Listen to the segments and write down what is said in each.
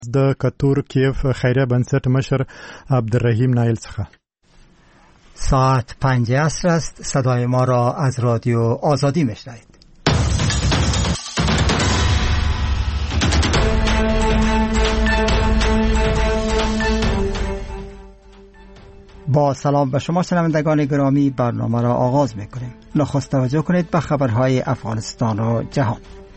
د کتور کیف خیریه بنسټ مشر عبدالرحیم نایل څخه. ساعت 5 عصر است. صدای ما را از رادیو آزادی میشنوید. با سلام به شما شنوندگان گرامی، برنامه را آغاز میکنیم. نخست توجه کنید به خبرهای افغانستان و جهان.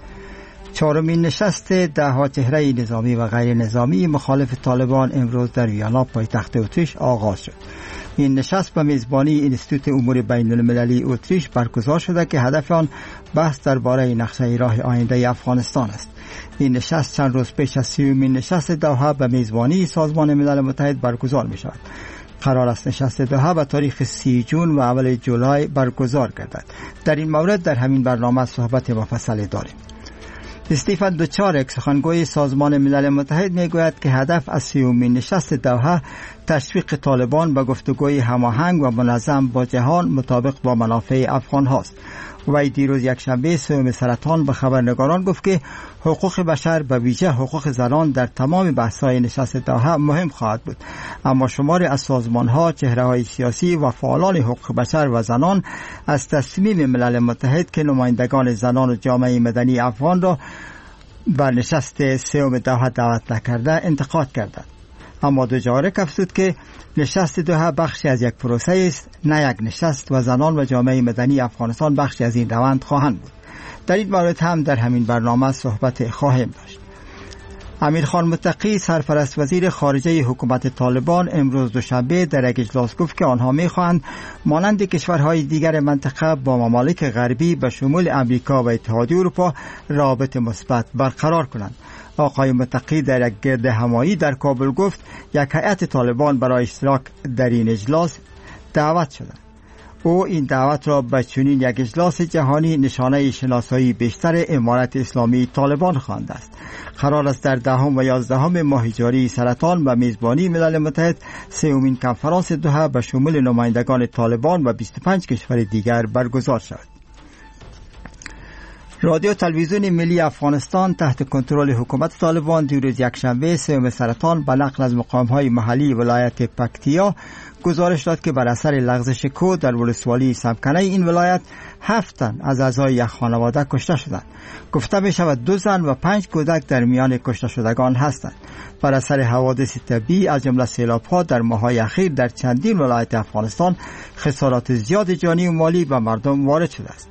چهارمین نشست 10 چهره نظامی و غیر نظامی مخالف طالبان امروز در ویانا پایتخت اتریش آغاز شد. این نشست به میزبانی انستیتوت امور بین المللی اتریش برگزار شده که هدف آن بحث درباره نقشه راه آینده افغانستان است. این نشست چند روز پیش از 30مین نشست دوحه به میزبانی سازمان ملل متحد برگزار می شود. قرار است نشست دوحه به تاریخ 30 جون و اول جولای برگزار گردد. در این مورد در همین برنامه صحبت مفصلی داریم. استیفن دوچارک سخنگوی سازمان ملل متحد میگوید که هدف از 30مین نشست دوحه تشویق طالبان به گفتگوی هماهنگ و منظم با جهان مطابق با منافع افغان هاست. وی دیروز یکشنبه 3 سرطان به خبرنگاران گفت که حقوق بشر به ویژه حقوق زنان در تمام بحث‌های نشست دوحه مهم خواهد بود، اما شماری از سازمان‌ها، چهره‌های سیاسی و فعالان حقوق بشر و زنان از تصمیم ملل متحد که نمایندگان زنان و جامعه مدنی افغان را به نشست 3 دوحه دعوت نکرده انتقاد کردند. اما دوچارک افزود که نشست دوحه بخشی از یک پروسه است، نه یک نشست، و زنان و جامعه مدنی افغانستان بخشی از این روند خواهند بود. در این مورد هم در همین برنامه صحبت خواهیم داشت. امیرخان متقی سرپرست وزیر خارجه حکومت طالبان امروز دوشنبه در یک اجلاس گفت که آنها می‌خواهند مانند کشورهای دیگر منطقه با ممالک غربی به شمول امریکا و اتحادیه اروپا رابطه مثبت برقرار کنند. آقای متقی در یک گرد همایی در کابل گفت یک هیئت طالبان برای اشتراک در این اجلاس دعوت شده. او این دعوت را به چنین یک اجلاس جهانی نشانه شناسایی بیشتر امارت اسلامی طالبان خوانده است. قرار است در 10 و 11 ماه جاری سرطان و میزبانی ملل متحد 3مین کنفرانس دوحه به شمول نمایندگان طالبان و 25 کشور دیگر برگزار شود. رادیو تلویزیون ملی افغانستان تحت کنترل حکومت طالبان دیروز یکشنبه 3 سرطان به نقل از مقام‌های محلی ولایت پکتیا گزارش داد که بر اثر لغزش کوه در ولسوالی سمکنه این ولایت 7 تن از اعضای یک خانواده کشته شدند. گفته می شود 2 زن و 5 کودک در میان کشته شدگان هستند. بر اثر حوادث طبیعی از جمله سیلاب‌ها در ماه‌های اخیر در چندین ولایت افغانستان خسارات زیاد جانی و مالی به مردم وارد شده است.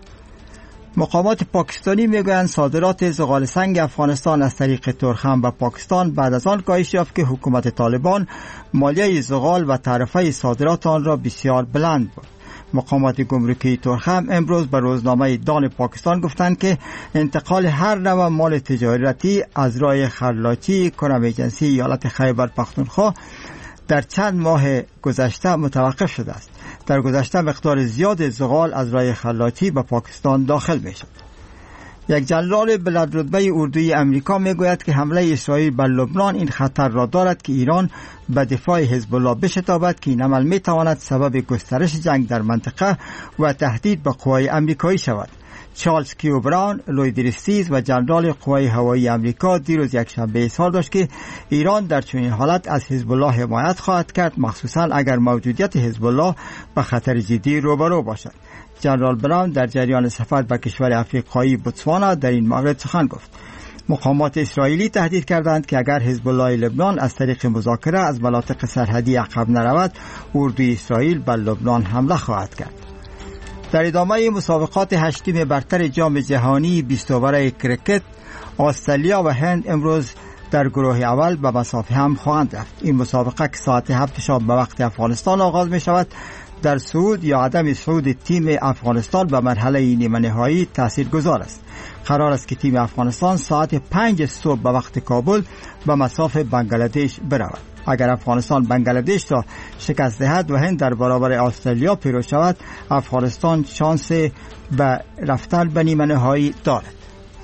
مقامات پاکستانی میگویند صادرات زغال سنگ افغانستان از طریق ترخم به پاکستان بعد از آن کاهش یافت که حکومت طالبان مالیه زغال و تعرفه صادرات آن را بسیار بلند بود. مقامات گمرکی ترخم امروز به روزنامه دان پاکستان گفتند که انتقال هر نوع مال تجارتی از راه خرلاچی کرم ایجنسی ایالت خیبر پختونخوا در چند ماه گذشته متوقف شده است. در گذشته مقدار زیاد زغال از راه خلاچی به پاکستان داخل می شد. یک جنرال بلندرتبه اردوی امریکا می گوید که حمله اسرائیل بر لبنان این خطر را دارد که ایران به دفاع حزب الله بشتابد که این عمل می تواند سبب گسترش جنگ در منطقه و تهدید به قوای امریکایی شود. چارلز کیو براون، لوید ریستیز و جنرال قوای هوایی امریکا دیروز یکشنبه اظهار داشت که ایران در چنین حالت از حزب الله حمایت خواهد کرد، مخصوصا اگر موجودیت حزب الله به خطر جدی روبرو باشد. جنرال براون در جریان سفر به کشور افریقایی بوتسوانا در این مورد سخن گفت. مقامات اسرائیلی تهدید کردند که اگر حزب الله لبنان از طریق مذاکره از مناطق سرحدی عقب نرود، اردوی اسرائیل بر لبنان حمله خواهد کرد. در ادامه مسابقات 8 برتر جام جهانی 20 اوور کرکت، استرالیا و هند امروز در گروه اول به مسافه هم خواهند رفت. این مسابقه که ساعت 7 شب به وقت افغانستان آغاز می شود، در صعود یا عدم صعود تیم افغانستان به مرحله نیمه نهایی تاثیرگذار است. قرار است که تیم افغانستان ساعت 5 صبح به وقت کابل به مسافه بنگلادش برود. اگر افغانستان بنگلادش را شکست دهد و هند در برابر استرالیا پیروز شود، افغانستان شانس به رفتن به نیمه نهایی دارد.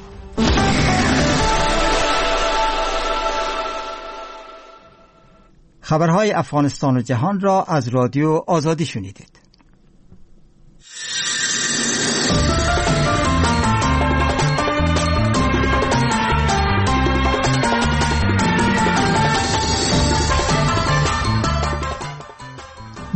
خبرهای افغانستان و جهان را از رادیو آزادی شنیدید.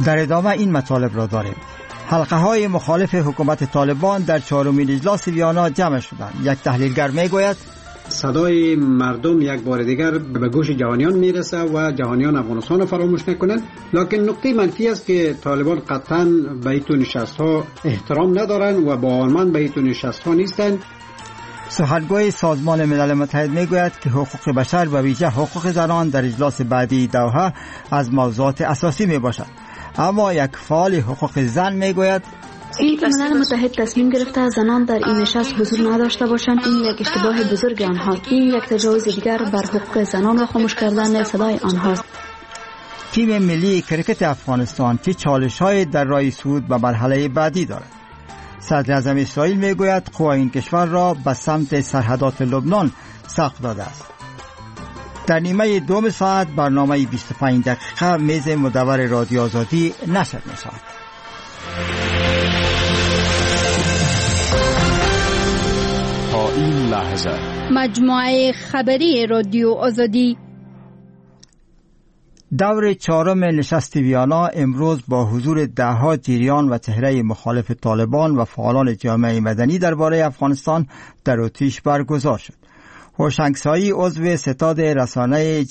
در ادامه این مطالب را داریم. حلقه های مخالف حکومت طالبان در 4مین اجلاس ویانا جمع شدند. یک تحلیلگر میگوید صدای مردم یک بار دیگر به گوش جهانیان میرسه و جهانیان افغانستان را فراموش نکنند. لکن نکته منفی است که طالبان قطعا به این نشست ها احترام ندارند و باورمند به این نشست ها نیستند. سخنگوی سازمان ملل متحد میگوید که حقوق بشر و ویژه حقوق زنان در اجلاس بعدی دوحه از موضوعات اساسی می باشد. اما یک فعال حقوق زن میگوید اینکه ملل متحد تصمیم گرفته زنان در این نشست حضور نداشته باشند، این یک اشتباه بزرگ آنهاست. این یک تجاوز دیگر بر حقوق زنان و خاموش کردن صدای آنهاست. تیم ملی کرکت افغانستان چه چالش‌هایی در راه صعود به مرحله بعدی دارد؟ صدر اعظم اسرائیل میگوید قوا این کشور را به سمت سرحدات لبنان ساق داده است. در نیمه دوم ساعت برنامه 25 دقیقه میز مدور رادیو آزادی نشر می‌شود. تا این لحظه مجموعه خبری رادیو آزادی دور 4 نشست ویانا امروز با حضور ده‌ها جریان و چهره مخالف طالبان و فعالان جامعه مدنی درباره افغانستان در اتریش برگزار شد. هوشنگسایی عضو ستاد رسانه‌ای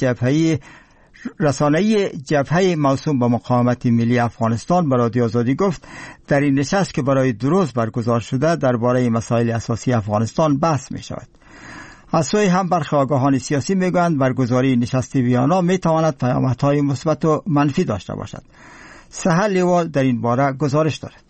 جبهه موسوم به مقاومت ملی افغانستان به رادیو آزادی گفت در این نشست که برای 2 روز برگزار شده درباره مسائل اساسی افغانستان بحث می شود. از سوی هم برخی آگاهان سیاسی میگویند برگزاری نشست ویانا می تواند پیامدهای مثبت و منفی داشته باشد. سحر لیوال در این باره گزارش دارد.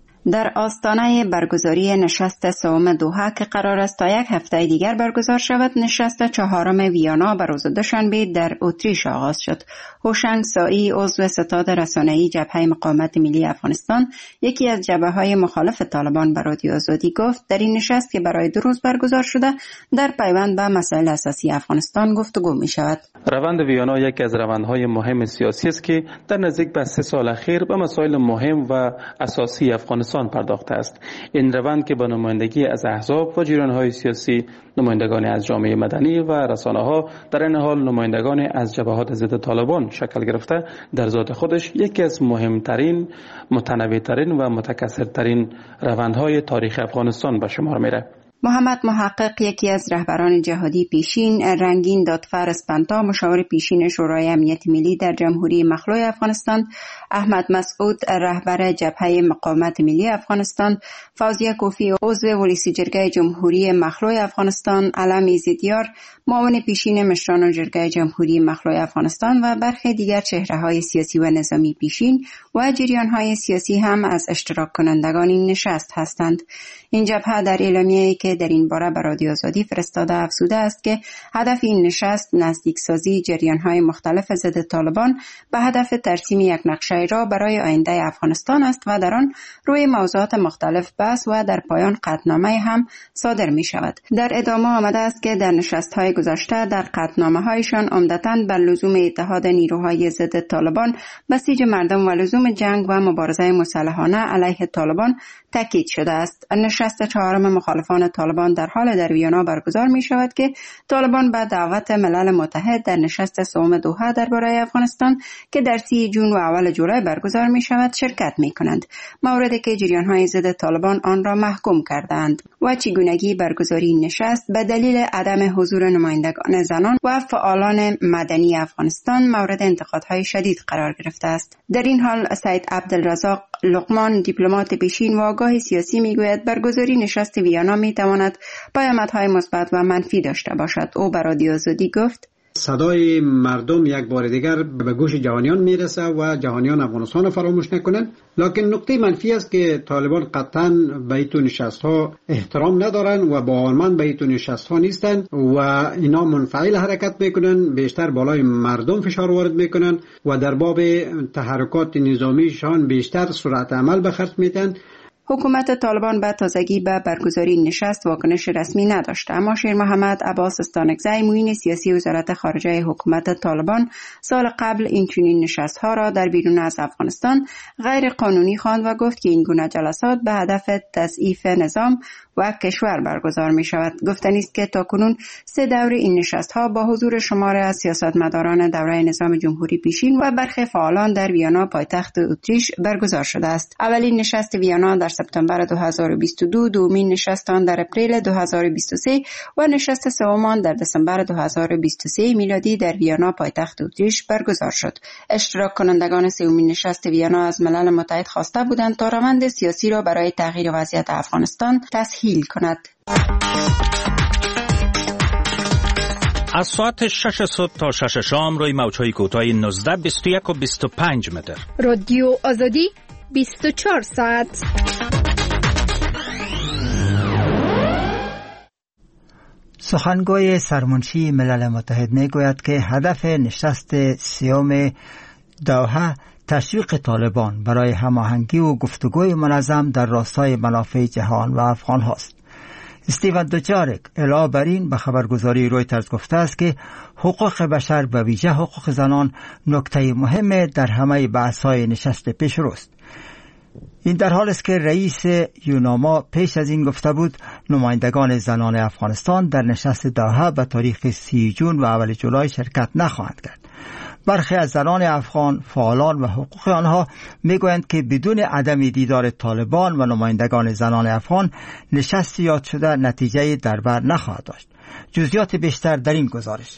در آستانه برگزاری نشست سوم دوحه که قرار است تا یک هفته دیگر برگزار شود، نشست 4 ویانا به روز دوشنبه در اتریش آغاز شد. هوشنگ سایی عضو ستاد رسانه‌ای جبهه مقاومت ملی افغانستان، یکی از جبهه‌های مخالف طالبان، به رادیو آزادی گفت در این نشست که برای 2 روز برگزار شده در پیوند به مسائل اساسی افغانستان گفتگو می شود. روند ویانا یکی از روندهای مهم سیاسی است که در نزدیک به 3 سال اخیر به مسائل مهم و اساسی افغانستان پرداخته است. این روند که با نمایندگی از احزاب و جریان‌های سیاسی، نمایندگان از جامعه مدنی و رسانه‌ها، در این حال نمایندگان از جبهات ضد طالبان شکل گرفته، در ذات خودش یکی از مهمترین، متنوع‌ترین و متکثرترین روندهای تاریخ افغانستان به شمار می‌رود. محمد محقق، یکی از رهبران جهادی پیشین، رنگین دادفر اسپانتا، مشاور پیشین شورای امنیت ملی در جمهوری مخلوع افغانستان، احمد مسعود، رهبر جبهه مقاومت ملی افغانستان، فوزیه کوفی، عضو ولسی جرگه جمهوری مخلوع افغانستان، علم ایزدیار، معاون پیشین مشران جرگه جمهوری مخلوع افغانستان و برخی دیگر چهره‌های سیاسی و نظامی پیشین و جریان‌های سیاسی هم از اشتراک کنندگان این نشست هستند. این جبهه در اعلامیه‌ای که در این باره به رادیو آزادی فرستاده افزوده است که هدف این نشست نزدیک سازی جریان‌های مختلف ضد طالبان به هدف ترسیم یک نقشه را برای آینده افغانستان است و در آن روی موضوعات مختلف بحث و در پایان قطعنامه هم صادر می شود. در ادامه آمده است که در نشست‌های گذشته در قطعنامه‌هایشان عمدتاً بر لزوم اتحاد نیروهای ضد طالبان، بسیج مردم و لزوم جنگ و مبارزه مسلحانه علیه طالبان تاکید شده است. نشست 4 مخالفان طالبان در حال در ویانا برگزار می شود که طالبان به دعوت ملل متحد در نشست سوم دوحه درباره افغانستان که در 30 جون و اول جولای برگزار می شود شرکت می کنند، موردی که جریان‌های ضد طالبان آن را محکوم کردند و چگونگی برگزاری نشست به دلیل عدم حضور نمایندگان زنان و فعالان مدنی افغانستان مورد انتقادهای شدید قرار گرفته است. در این حال سید عبدالرزاق لقمان، دیپلمات پیشین و آگاه سیاسی، میگوید برگزاری نشست ویانا میتواند پیامدهای مثبت و منفی داشته باشد. او به رادیو آزادی گفت صدای مردم یک بار دیگر به گوش جهانیان میرسه و جهانیان افغانستان را فراموش نکنند. لکن نکته منفی است که طالبان قطعا به این نشست ها احترام ندارند و باورمند به این نشست ها نیستند و اینا منفعل حرکت میکنند، بیشتر بالای مردم فشار وارد میکنند و در باب تحرکات نظامیشان بیشتر سرعت عمل به خرج میدن. حکومت طالبان به تازگی به برگزاری نشست واکنش رسمی نداشت، اما شیر محمد عباس استانکزی معین سیاسی وزارت خارجه حکومت طالبان سال قبل این چنین نشست‌ها را در بیرون از افغانستان غیر قانونی خواند و گفت که این گونه جلسات به هدف تضعیف نظام و کشور برگزار می شود. گفتنی است که تاکنون 3 دوره این نشست‌ها با حضور شماری از سیاستمداران دوره نظام جمهوری پیشین و برخی فعالان در ویانا پایتخت اتریش برگزار شده است. اولین نشست ویانا در سپتامبر 2022، دومین نشست آن در اپریل 2023 و نشست سوم در دسامبر 2023 میلادی در ویانا پایتخت اتریش برگزار شد. اشتراک کنندگان سومین نشست ویانا از ملل متحد خواسته بودند تا روند سیاسی را برای تغییر وضعیت افغانستان تسهیل کند. از ساعت 6 صبح تا 6 شام روی موج‌های کوتاه 19، 21 و 25 متر. رادیو آزادی 24 ساعت. سخنگوی سرمنشی ملل متحد میگوید که هدف نشست سیوم دوحه تشویق طالبان برای هماهنگی و گفتگوی منظم در راستای منافع جهان و افغان هاست. استیون دوجاریک علاوه بر این به خبرگزاری رویترز گفته است که حقوق بشر و ویژه حقوق زنان نکته مهم در همه بحث‌های نشست پیشروست. این در حال است که رئیس یوناما پیش از این گفته بود نمایندگان زنان افغانستان در نشست دوحه به تاریخ 30 جون و اول جولای شرکت نخواهند کرد. برخی از زنان افغان فعالان و حقوق آنها میگویند که بدون عدم دیدار طالبان و نمایندگان زنان افغان نشست یاد شده نتیجه در بر نخواهد داشت. جزئیات بیشتر در این گزارش.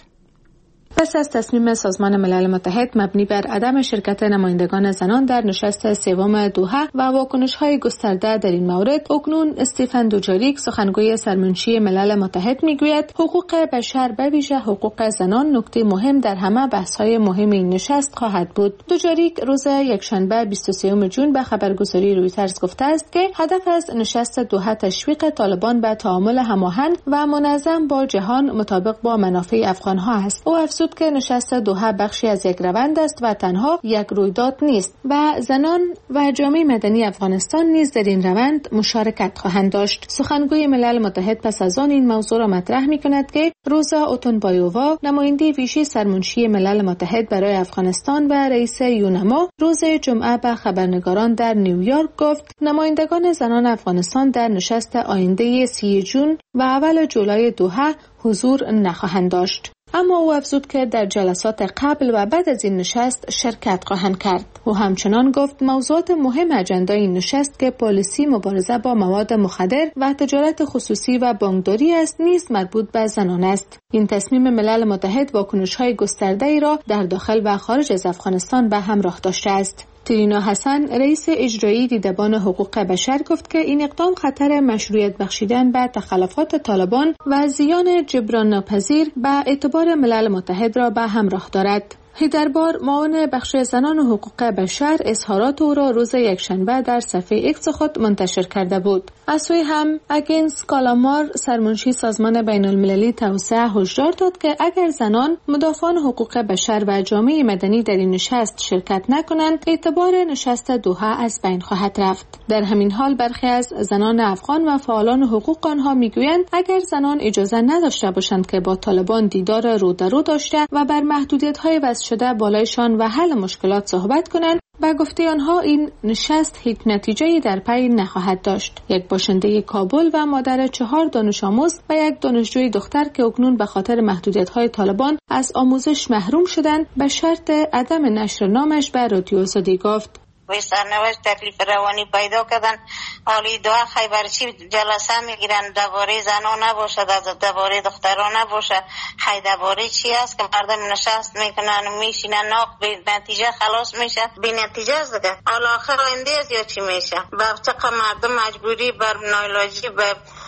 پس از تصمیم سازمان ملل متحد مبنی بر عدم شرکت نمایندگان زنان در نشست سوم دوحه و واکنش‌های گسترده در این مورد، اکنون استیفن دوجاریک سخنگوی سرمنشی ملل متحد میگوید حقوق بشر به ویژه حقوق زنان نکته مهم در همه بحث‌های مهم این نشست خواهد بود. دوجاریک روز یکشنبه 23 جون به خبرگزاری رویترز گفته است که هدف از نشست دوحه تشویق طالبان به تعامل هماهنگ و منظم با جهان مطابق با منافع افغان‌ها است. او که نشست دوحه بخشی از یک روند است و تنها یک رویداد نیست و زنان و جامعه مدنی افغانستان نیز در این روند مشارکت خواهند داشت. سخنگوی ملل متحد پس از آن این موضوع را مطرح می‌کند که روزا اوتونبایووا نماینده ویژه سرمنشی ملل متحد برای افغانستان و رئیس یونما روز جمعه به خبرنگاران در نیویورک گفت نمایندگان زنان افغانستان در نشست آینده 30 جون و اول جولای دوحه حضور نخواهند داشت. اما او افزود که در جلسات قبل و بعد از این نشست شرکت خواهند کرد. او همچنان گفت موضوعات مهم اجندای این نشست که پالیسی مبارزه با مواد مخدر و تجارت خصوصی و بانکداری است نیز مربوط به زنان است. این تصمیم ملل متحد واکنش‌های گسترده‌ای را در داخل و خارج از افغانستان به همراه داشته است. ترینا حسن رئیس اجرایی دیدبان حقوق بشر گفت که این اقدام خطر مشروعیت بخشیدن به تخلفات طالبان و زیان جبران ناپذیر به اعتبار ملل متحد را به همراه دارد. هیدربار معاون بخش زنان و حقوق بشر اظهارات او را روز یکشنبه در صفحه ایکس خود منتشر کرده بود. از سوی هم اگنس کالامار سرمنشی سازمان بین المللی توسعه هشدار داد که اگر زنان مدافعان حقوق بشر و جامعه مدنی در این نشست شرکت نکنند اعتبار نشست دوحه از بین خواهد رفت. در همین حال برخی از زنان افغان و فعالان حقوق آنها میگویند اگر زنان اجازه نداشته باشند که با طالبان دیدار رو در رو داشته و بر محدودیت‌های وضع شده بالایشان و حل مشکلات صحبت کنند، به گفته آنها این نشست هیچ نتیجه‌ای در پی نخواهد داشت. یک باشنده کابل و مادر 4 دانش آموز و یک دانشجوی دختر که اکنون به خاطر محدودیت‌های طالبان از آموزش محروم شدند به شرط عدم نشر نامش به رادیو آزادی گفت و سرنوشت تکلیف روانی پیدا کردن. حالی دعا خیبرچی جلسه میگیرن درباره زنان نباشه، درباره دختران نباشه، خی درباره چی است که مردم نشست میکنن میشینن ناق به نتیجه خلاص میشه، بی نتیجه است دیگه. حالا آخر آینده است یا چی میشه؟ با چقدر مردم مجبوری بر نایلاجی به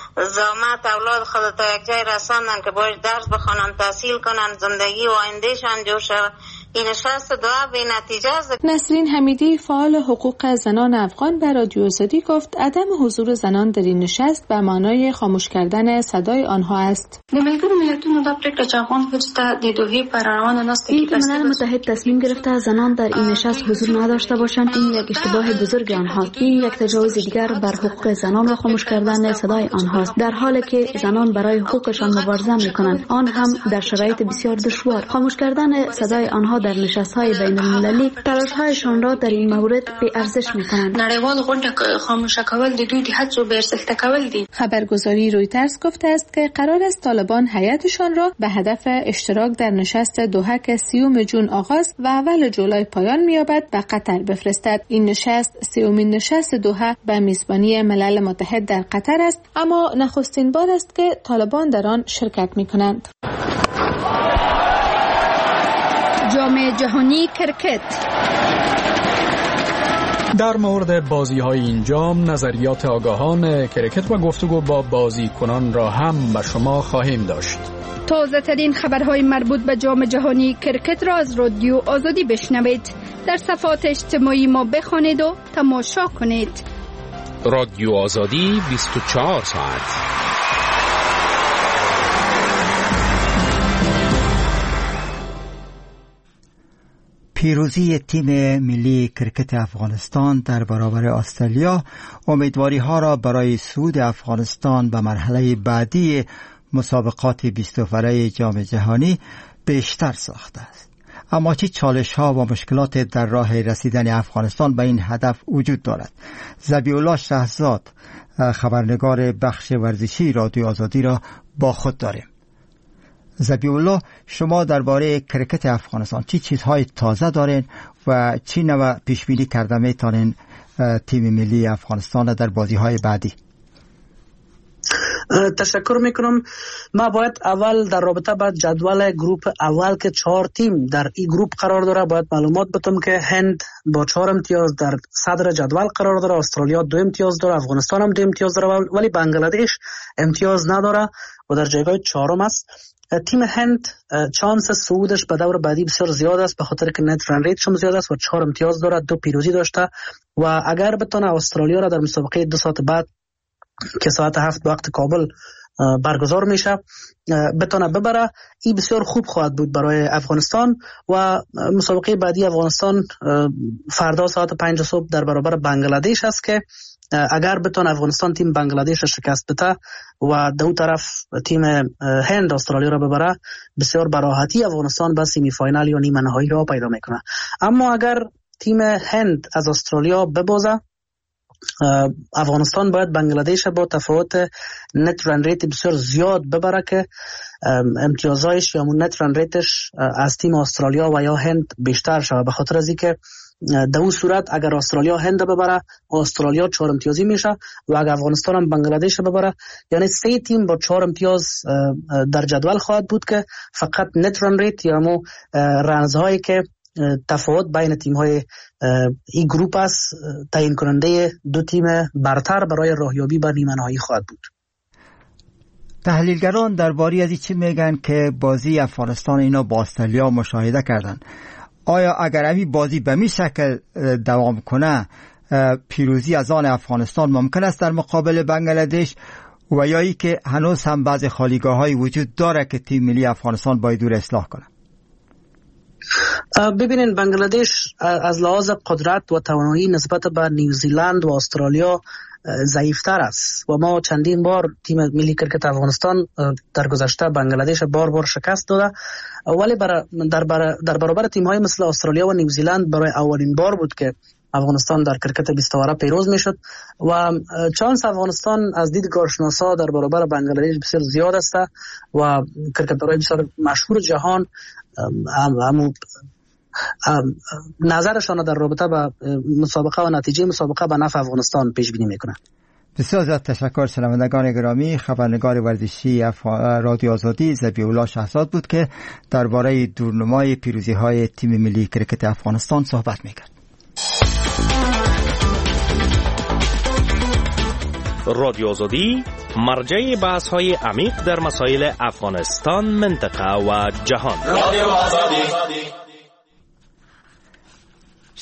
زامت اولاد خود تا یک جای رساندن که باید درس بخونن، تحصیل کنن، زندگی و آیندهشان جور شود. این نشست دعا به نتیجه است. نسرین حمیدی فعال حقوق زنان افغان به رادیو آزادی گفت عدم حضور زنان در این نشست به معنای خاموش کردن صدای آنها است. ملل متحد تصمیم گرفته زنان در این نشست حضور نداشته باشند. این یک اشتباه بزرگ آنهاست. این یک تجاوز دیگر بر حقوق زنان و خاموش کردن صدای آنهاست، در حالی که زنان برای حقوقشان مبارزه میکنند، آن هم در شرایط بسیار دشوار. خاموش کردن صدای آنها در نشست‌های بین المللی تلاش‌هایشان را در این مورد بی ارزش می‌کنند. خاموش کول د دوی د هڅو به ارزښت کول دي. خبرگزاری رویترز گفته است که قرار است طالبان هیئتشان را به هدف اشتراک در نشست دوحه که 30 جون آغاز و اول جولای پایان می‌یابد به قطر بفرستد. این نشست 30مین نشست دوحه به میزبانی ملل متحد در قطر است، اما نخستین بار است که طالبان در آن شرکت می‌کنند. جام جهانی کرکت. در مورد بازی‌های این جام نظریات آگاهان کرکت و گفتگو با بازیکنان را هم به شما خواهیم داشت. تازه ترین خبرهای مربوط به جام جهانی کرکت را از رادیو آزادی بشنوید. در صفحات اجتماعی ما بخوانید و تماشا کنید. رادیو آزادی 24 ساعت. پیروزی تیم ملی کرکت افغانستان در برابر استرالیا امیدواری ها را برای صعود افغانستان به مرحله بعدی مسابقات 20 نفره جام جهانی بیشتر ساخته است. اما چه چالش ها و مشکلات در راه رسیدن افغانستان به این هدف وجود دارد؟ ذبیح‌الله شهزاد، خبرنگار بخش ورزشی رادیو آزادی را با خود داریم. ذبیح‌الله، شما درباره کرکت افغانستان چی چیزهای تازه دارین و چی نوع پیشبینی کرده میتونین تیم ملی افغانستان در بازی‌های بعدی؟ تشکر میکنم. ما باید اول در رابطه با جدول گروپ اول که 4 تیم در این گروپ قرار داره باید معلومات بدم که هند با 4 امتیاز در صدر جدول قرار داره، استرالیا 2 امتیاز داره، افغانستان هم 2 امتیاز داره، ولی بنگلادش امتیاز نداره و در جایگاه 4 است. تیم هند چانس صعودش به دور بعدی بسیار زیاد است به خاطر که نت رن ریتش هم زیاد است و 4 امتیاز داره، 2 پیروزی داشته و اگر بتونه استرالیا را در مسابقه 2 ساعت بعد که ساعت 7 وقت کابل برگزار میشه بتونه ببره، این بسیار خوب خواهد بود برای افغانستان. و مسابقه بعدی افغانستان فردا ساعت 5 صبح در برابر بنگلادش است که اگر بتونه افغانستان تیم بنگلادش را شکست بده و دو طرف تیم هند استرالیا را ببره، بسیار براحتی افغانستان به سیمی فاینال یا نیمه نهایی را پیدا میکنه. اما اگر تیم هند از استرالیا ببازه، افغانستان باید بنگلادش با تفاوت نت رن ریت بسیار زیاد ببره که امتیازایش یا نت رن ریتش از تیم استرالیا و یا هند بیشتر شود. به خاطر از اینکه در اون صورت اگر استرالیا هند ببره، استرالیا 4 امتیازی میشه و اگر افغانستان هم بنگلادش ببره، یعنی 3 تیم با 4 امتیاز در جدول خواهد بود که فقط نت رن ریت یا رنزهایی که تفاوت بین تیم‌های این گروپ است تعیین کننده 2 تیم برتر برای راهیابی به نیمه نهایی خواهد بود. تحلیلگران درباره از چی میگن که بازی افغانستان اینا با استرالیا مشاهده کردن؟ آیا اگر این بازی به می شکل دوام کنه پیروزی از آن افغانستان ممکن است در مقابل بنگلادش و یا ای که هنوز هم بعض خالیگاه‌های وجود داره که تیم ملی افغانستان باید دور اصلاح کنه؟ ببینین بنگلادش از لحاظ قدرت و توانایی نسبت به نیوزیلند و استرالیا ضعیفتر است و ما چندین بار تیم ملی کرکت افغانستان در گذشته بنگلادش بار شکست داده، ولی در برابر تیم‌های مثل استرالیا و نیوزیلند برای اولین بار بود که افغانستان در کرکت 20 اوره پیروز میشد و چانس افغانستان از دیدگاه شناسا در برابر بنگلادش بسیار زیاد است و کرکترهای بسیار مشهور جهان نظرشان در رابطه با مسابقه و نتیجه مسابقه به نفع افغانستان پیش بینی میکنه. بسیار زیاد تشکر. شنوندگان گرامی، خبرنگار ورزشی رادیو آزادی ذبیح‌الله شهزاد بود که درباره دورنمای پیروزی‌های تیم ملی کرکت افغانستان صحبت میکرد. رادیو آزادی مرجع بحث‌های عمیق در مسائل افغانستان، منطقه و جهان. رادیو آزادی.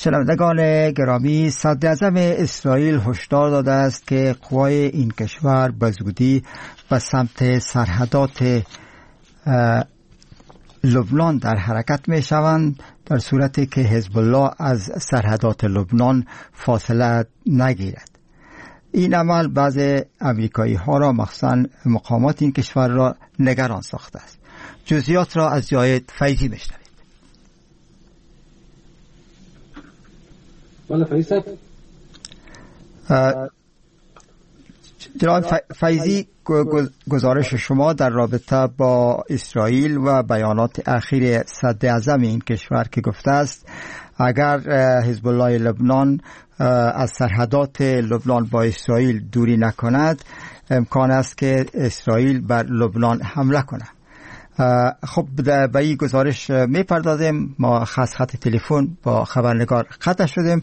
شنوندگان گرامی، صدر اعظم اسرائیل هشدار داده است که قوای این کشور به زودی به سمت سرحدات لبنان در حرکت می شوند در صورتی که حزب الله از سرحدات لبنان فاصله نگیرد. این عمل بعض امریکایی ها را مخصوصا مقامات این کشور را نگران ساخته است. جزئیات را از جاید فیضی بشنوید. جناب فیضی، گزارش شما در رابطه با اسرائیل و بیانات اخیر صدر اعظم این کشور که گفته است اگر حزب الله لبنان از سرحدات لبنان با اسرائیل دوری نکند امکان است که اسرائیل بر لبنان حمله کند. خب به این گزارش می پردازیم. ما خط تلفن با خبرنگار قطع شدیم.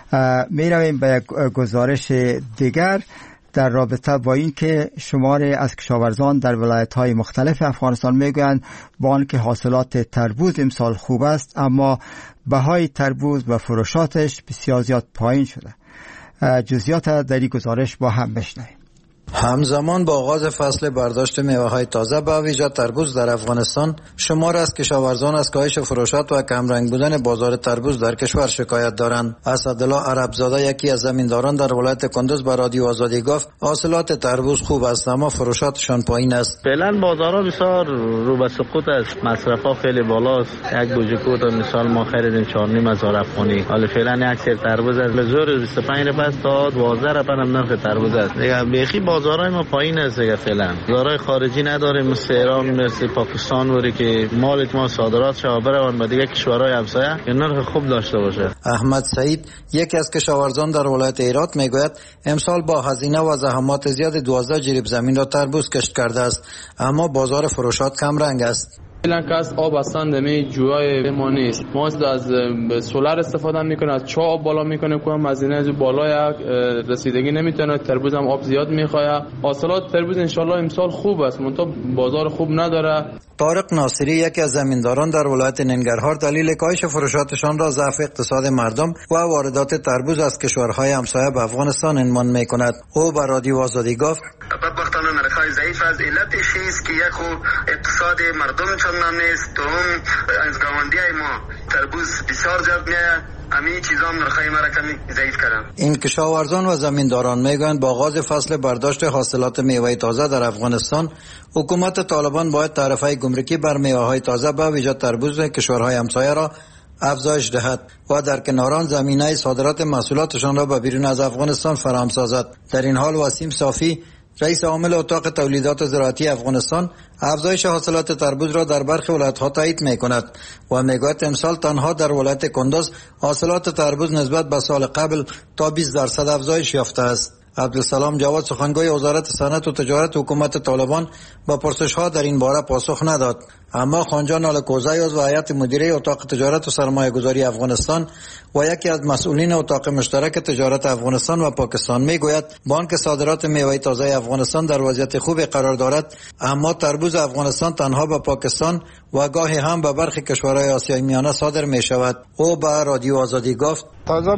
می رویم به گزارش دیگر در رابطه با این که شماری از کشاورزان در ولایت‌های مختلف افغانستان میگویند با آنکه حاصلات تربوز امسال خوب است اما بهای تربوز و فروشاتش بسیار زیاد پایین شده. جزئیات در این گزارش با هم بشنویم. همزمان با آغاز فصل برداشت میوه‌های تازه به ویژه تربوز در افغانستان، شمار از کشاورزان از کاهش فروشات و کمرنگ بودن بازار تربوز در کشور شکایت دارند. اسدالله عربزاده یکی از زمینداران در ولایت کندوز به رادیو آزادی گفت حاصلات تربوز خوب است اما فروشاتشان پایین است. فعلا بازارها بسیار رو به سقوط است، مصرف‌ها خیلی بالاست. یک بوجه کوت مثال ما خریدیم 4,500 افغانی، حالا فعلا یک سر تربوز از زور 25 روپیه تا 12 روپیه نرخ تربوز است. دیگه بیخی بازارهای ما پایین است دیگه. فعلا بازارهای خارجی نداریم مثل ایران مثل پاکستان وری که مال ما صادرات شود بروند به دیگه کشورهای همسایه که نرخ خوب داشته باشه. احمد سعید یکی از کشاورزان در ولایت هرات میگوید امسال با هزینه و زحمات زیاد 12 جریب زمین را تربوز کشت کرده است اما بازار فروشات کم رنگ است. فعلا کس آب هستند می جوهای ما نیست. ما از سولار استفاده میکنه، از چاه آب بالا میکنه که هزینه از بالا رسیدگی نمیتونه. تربوز هم آب زیاد میخواد. حاصلات تربوز انشالله امسال خوب است منتها بازار خوب نداره. طارق ناصری یکی از زمینداران در ولایت ننگرهار دلیل کاهش فروشاتشان را ضعف اقتصاد مردم و واردات تربوز از کشورهای همسایه به افغانستان عنوان میکند. او به رادیو آزادی گفت بدبختانه نرخ‌های ضعیف از علتش است که یک اقتصاد مردم چندان نیست. دوم از گاونډیای ما تربوز بسیار زیاد میاد، همین چیزا نرخ‌های ما را کمی ضعیف کردن. این کشاورزان و زمینداران میگویند با آغاز فصل برداشت حاصلات میوه تازه در افغانستان حکومت طالبان باید تعرفه گمرکی بر میوه‌های تازه به ویژه تربوز کشورهای همسایه را افزایش دهد و در کنار آن زمینه صادرات محصولاتشان را به بیرون از افغانستان فراهم سازد. در این حال وسیم صافی رئیس عامل اتاق تولیدات زراعتی افغانستان افزایش حاصلات تربوز را در برخی ولایت‌ها تایید می‌کند و می‌گوید امسال تنها در ولایت کندوز حاصلات تربوز نسبت به سال قبل تا 20% افزایش یافته است. عبدالسلام جواد سخنگوی وزارت صنعت و تجارت حکومت طالبان با پرسش‌ها در این باره پاسخ نداد، اما خانجان آلکوزی عضو هیئت مدیره اتاق تجارت و سرمایه‌گذاری افغانستان و یکی از مسئولین اتاق مشترک تجارت افغانستان و پاکستان میگوید با آنکه صادرات میوه تازه افغانستان در وضعیت خوبی قرار دارد اما تربوز افغانستان تنها به پاکستان و گاهی هم به برخی کشورهای آسیای میانه صادر می شود. او به رادیو آزادی گفت تازه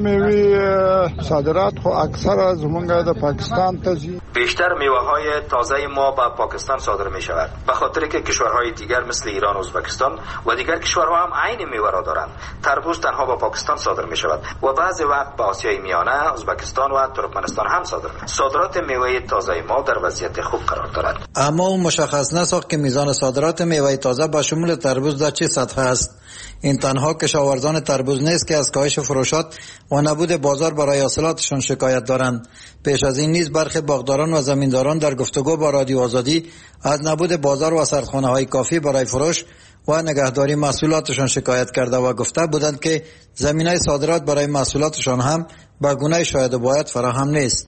میوه صادرات خو اکثر از زمونږ د پاکستان ته بیشتر میوه های تازه ما به پاکستان صادر می شود به خاطر که کشورهای دیگر مثل ایران و ازبکستان و دیگر کشورها هم عین میوه را دارند. تربوز تنها به پاکستان صادر می شود و بعضی وقت به آسیای میانه، ازبکستان و ترکمنستان هم صادر می شود. صادرات میوه تازه ما در وضعیت خوب قرار دارد. اما او مشخص نساخت که میزان صادرات میوه تازه به شمول تربوز در چه سطح است. این تنها کشاورزان تربوز نیست که از کاهش فروشات و نبود بازار برای حاصلاتشان شکایت دارند. پیش از این نیز برخی باغداران و زمینداران در گفتگو با رادیو آزادی از نبود بازار و سردخانه‌های کافی برای فروش و نگهداری محصولاتشان شکایت کرده و گفته بودند که زمینه صادرات برای محصولاتشان هم به گونه شاید و باید فراهم نیست.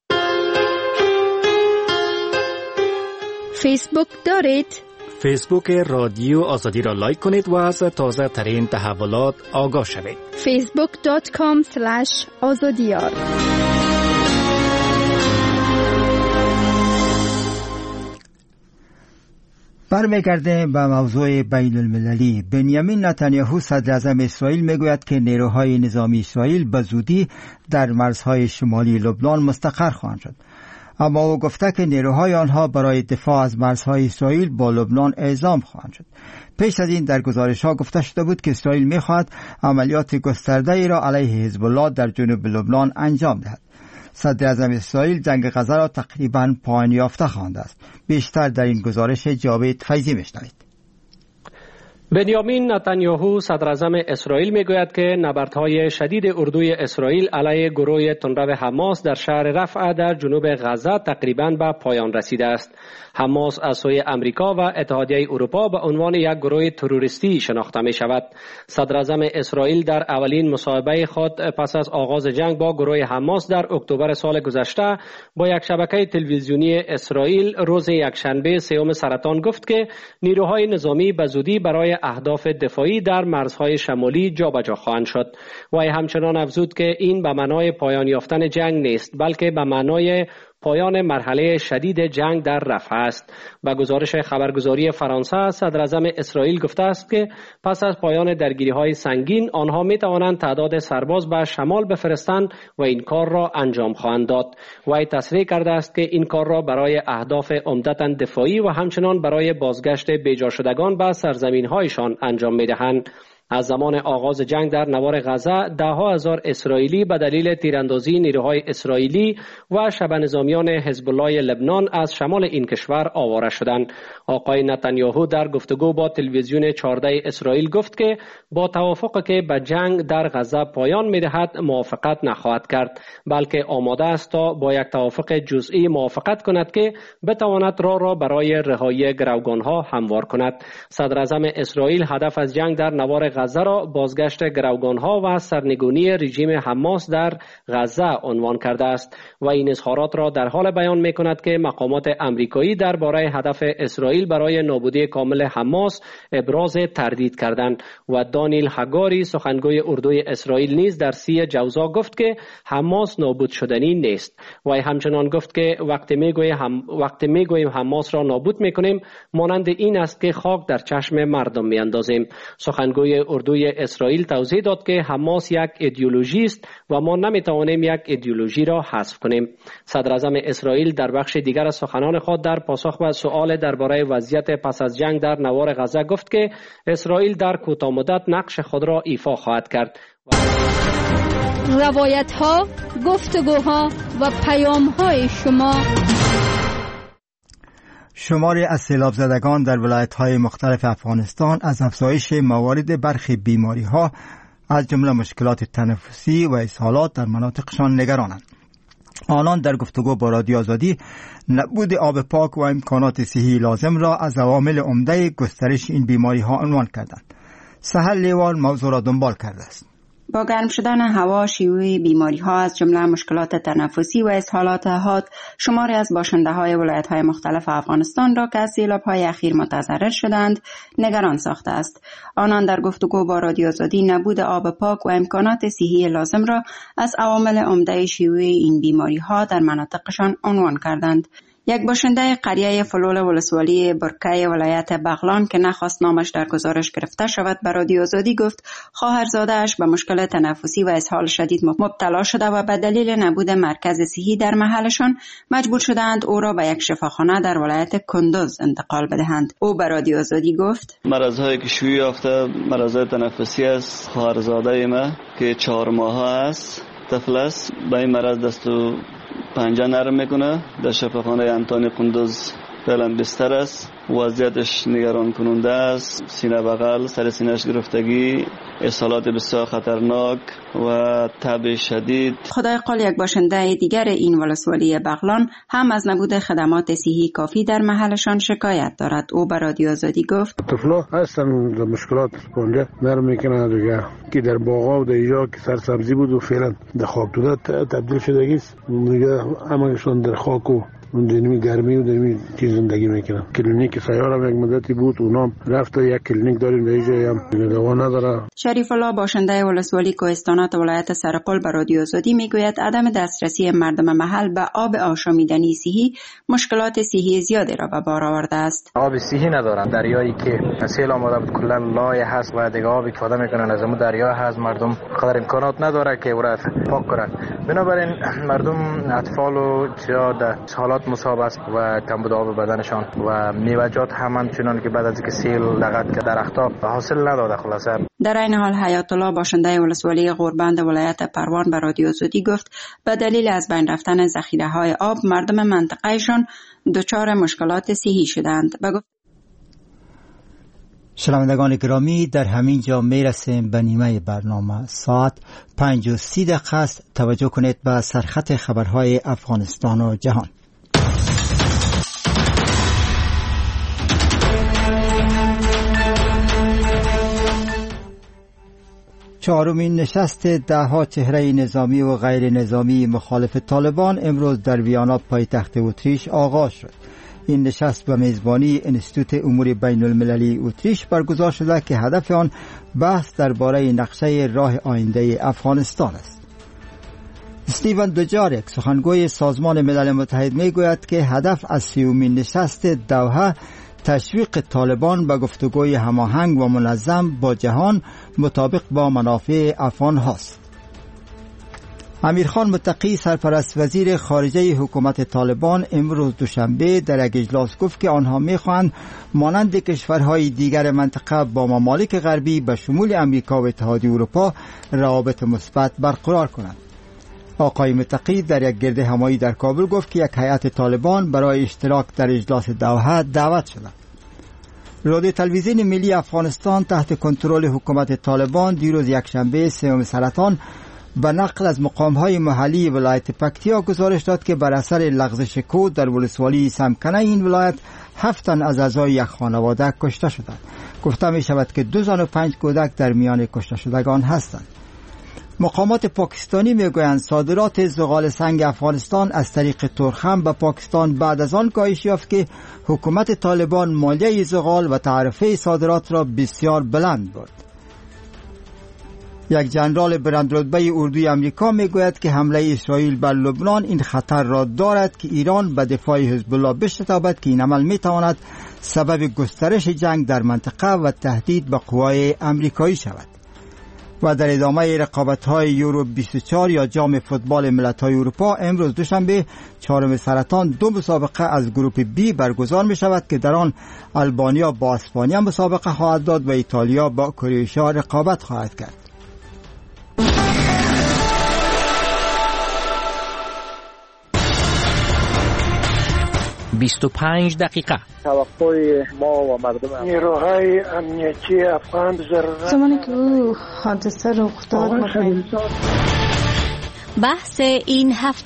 فیسبوک دارید؟ فیسبوک رادیو آزادی را لایک کنید و از تازه ترین تحولات آگاه شوید. facebook.com/azadiyar. برمیگردیم به موضوع بین المللی. بنیامین نتانیاهو صدر اعظم اسرائیل میگوید که نیروهای نظامی اسرائیل به زودی در مرزهای شمالی لبنان مستقر خواهند شد، اما او گفته که نیروهای آنها برای دفاع از مرزهای اسرائیل با لبنان اعزام خواهند شد. پیش از این در گزارش‌ها گفته شده بود که اسرائیل می‌خواهد عملیات گسترده‌ای را علیه حزب الله در جنوب لبنان انجام دهد. صدر اعظم اسرائیل جنگ غزه را تقریباً پایان یافته خوانده است. بیشتر در این گزارش جاوید فیضی میشنوید. بنیامین نتانیاهو صدر اعظم اسرائیل میگوید که نبردهای شدید اردوی اسرائیل علیه گروه تندرو حماس در شهر رفح در جنوب غزه تقریباً به پایان رسیده است. حماس از سوی امریکا و اتحادیه اروپا به عنوان یک گروه تروریستی شناخته می شود. صدر اعظم اسرائیل در اولین مصاحبه خود پس از آغاز جنگ با گروه حماس در اکتبر سال گذشته با یک شبکه تلویزیونی اسرائیل روز یکشنبه سوم سرطان گفت که نیروهای نظامی به زودی برای اهداف دفاعی در مرزهای شمالی جابجا خواهند شد. وی همچنان افزود که این به معنای پایان یافتن جنگ نیست، بلکه به معنای پایان مرحله شدید جنگ در رفح است. با گزارش خبرگزاری فرانسه، صدر اعظم اسرائیل گفته است که پس از پایان درگیری‌های سنگین آنها می‌توانند تعداد سرباز به شمال بفرستند و این کار را انجام خواهند داد. وی تصریح کرده است که این کار را برای اهداف عمدتاً دفاعی و همچنان برای بازگشت بیجا شدگان به سرزمین‌هایشان انجام می‌دهند. از زمان آغاز جنگ در نوار غزه ده‌ها هزار اسرائیلی به دلیل تیراندازی نیروهای اسرائیلی و شبه نظامیان حزب الله لبنان از شمال این کشور آواره شدند. آقای نتانیاهو در گفتگو با تلویزیون 14 اسرائیل گفت که با توافقی که به جنگ در غزه پایان می‌دهد موافقت نخواهد کرد، بلکه آماده است تا با یک توافق جزئی موافقت کند که بتواند راه را برای رهایی گروگان‌ها هموار کند. صدر اعظم اسرائیل هدف از جنگ در نوار غزه را بازگشت گروگان‌ها و سرنگونی رژیم حماس در غزه عنوان کرده است و این اظهارات را در حال بیان می‌کند که مقامات آمریکایی درباره هدف اسرائیل برای نابودی کامل حماس ابراز تردید کردند و دانیل هگاری سخنگوی اردوی اسرائیل نیز در 30 جوزا گفت که حماس نابود شدنی نیست. و همچنان گفت که وقتی میگوییم حماس را نابود می‌کنیم مانند این است که خاک در چشم مردم می‌اندازیم. سخنگوی اردوی اسرائیل توضیح داد که حماس یک ایدئولوژی است و ما نمیتوانیم یک ایدئولوژی را حذف کنیم. صدر اعظم اسرائیل در بخش دیگر از سخنان خود در پاسخ به سؤال درباره وضعیت پس از جنگ در نوار غزه گفت که اسرائیل در کوتاه مدت نقش خود را ایفا خواهد کرد. روایت ها، گفتگوها و پیام های شما. شماری از سیلاب زدگان در ولایت‌های مختلف افغانستان از افزایش موارد برخی بیماری‌ها از جمله مشکلات تنفسی و اسهالات در مناطقشان نگرانند. آنان در گفتگو با رادیو آزادی نبود آب پاک و امکانات صحی لازم را از عوامل عمده گسترش این بیماری‌ها عنوان کردند. سحر لیوان موضوع را دنبال کرده است. با گرم شدن هوا، شیوع بیماری‌ها از جمله مشکلات تنفسی و اسهالات حاد شماری از باشنده‌های ولایت‌های مختلف افغانستان را که از سیلاب‌های اخیر متضرر شدند نگران ساخته است. آنان در گفتگو با رادیو آزادی نبود آب پاک و امکانات صحی لازم را از عوامل عمده شیوع این بیماری‌ها در مناطقشان عنوان کردند. یک باشنده قریه فلول ولسوالی برکه ولایت بغلان که نخواست نامش در گزارش گرفته شود به رادیو آزادی گفت خواهرزاده‌اش به مشکل تنفسی و اسهال شدید مبتلا شده و به دلیل نبود مرکز صحی در محلشان مجبور شدند او را به یک شفاخانه در ولایت کندوز انتقال بدهند. او به رادیو آزادی گفت مرض‌هایی که شیوع یافته مرض‌های تنفسی است. خواهرزاده ما که 4 ماهه است طفل است، به این مرض دست و پنجه نرم میکنه. در شفاخانه انتانی قندوز فعلا بستر است. وضعیتش نگران کننده است. سینه بغل، سر سینه‌اش گرفتگی، اسهالات بسیار خطرناک و تب شدید. خدای قال یک باشنده دیگر این ولسوالی بغلان هم از نبود خدمات صحی کافی در محلشان شکایت دارد. او به رادیو آزادی گفت طفلا هستن مشکلات پنجه نرم میکنه دیگه که در باغا و در اینجا که سرسبزی بود و فعلا در خاک توده تبدیل شده است. دیگه همشون در خاک و اون دنیمی گرمی و دنیمی چیز زندگی میکنن. کلینیک سیار هم یک مدتی بود، اونام رفته. یک کلینیک داریم به جای هم دوا نداره. شریف الله باشنده ولسوالی کوهستانات ولایت سرپل به رادیو آزادی میگوید عدم دسترسی مردم محل به آب آشامیدنی صحی مشکلات صحی زیادی را به بار آورده است. آب صحی ندارن. دریایی که سیل آماده بود کلا لایه هست و دیگه آب استفاده میکنن از اون دریا هست. مردم قدر امکانات نداره که اون پاک کنن. بنابراین مردم اطفال و چیا در حالات مصاب است و کمبود آب بدنشان و میوه‌جات همچنان که بعد از اینکه سیل لغت که درختها حاصل نداده. خلاصه در این حال حیات الله باشنده ولسوالی غوربند ولایت پروان به رادیو آزادی گفت به دلیل از بین رفتن ذخیره‌های آب مردم منطقهشان دچار مشکلات صحی شدند. شنوندگان گرامی، در همین جا میرسیم به نیمه برنامه. ساعت 5:30 است. توجه کنید به سرخط خبرهای افغانستان و جهان. چهارمین نشست دهها چهره نظامی و غیر نظامی مخالف طالبان امروز در ویانا پایتخت اتریش آغاز شد. این نشست به میزبانی انستیتوت امور بین المللی اتریش برگزار شده که هدف آن بحث درباره نقشه راه آینده افغانستان است. استیون دوجاریک سخنگوی سازمان ملل متحد میگوید که هدف از 30مین نشست دوحه تشویق طالبان به گفتگوی هماهنگ و منظم با جهان مطابق با منافع افغان هاست. امیرخان متقی سرپرست وزیر خارجه حکومت طالبان امروز دوشنبه در یک اجلاس گفت که آنها می‌خواهند مانند کشورهای دیگر منطقه با ممالک غربی به شمول امریکا و اتحادیه اروپا روابط مثبت برقرار کنند. آقای متقی در یک گرد همایی در کابل گفت که یک هیئت طالبان برای اشتراک در اجلاس دوحه دعوت شده. رادیو تلویزیون ملی افغانستان تحت کنترل حکومت طالبان دیروز یکشنبه 3 سرطان به نقل از مقام‌های محلی ولایت پکتیا گزارش داد که بر اثر لغزش کود در ولسوالی سمکنه این ولایت 7 تن از اعضای یک خانواده کشته شدند. گفته می شود که 2 زن و 5 کودک در میان کشته شدگان هستند. مقامات پاکستانی میگویند صادرات زغال سنگ افغانستان از طریق ترخم به پاکستان بعد از آن کاهش یافت که حکومت طالبان مالیه زغال و تعرفه صادرات را بسیار بلند برد. یک جنرال بلندرتبه اردوی امریکا میگوید که حمله اسرائیل بر لبنان این خطر را دارد که ایران به دفاع حزب الله بشتابد که این عمل میتواند سبب گسترش جنگ در منطقه و تهدید به قوای امریکایی شود. و در ادامه رقابت‌های یورو 24 یا جام فوتبال ملت‌های اروپا امروز دوشنبه 4 سرطان 2 مسابقه از گروپ بی برگزار می شود که در آن آلبانیا با اسپانیا مسابقه خواهد داد و ایتالیا با کرواتیا رقابت خواهد کرد. دقیقه توقع ما و مردم نیروهای امنیتی افغان ضرورت زمانی که او حادثه رخ داد بحث این هفته.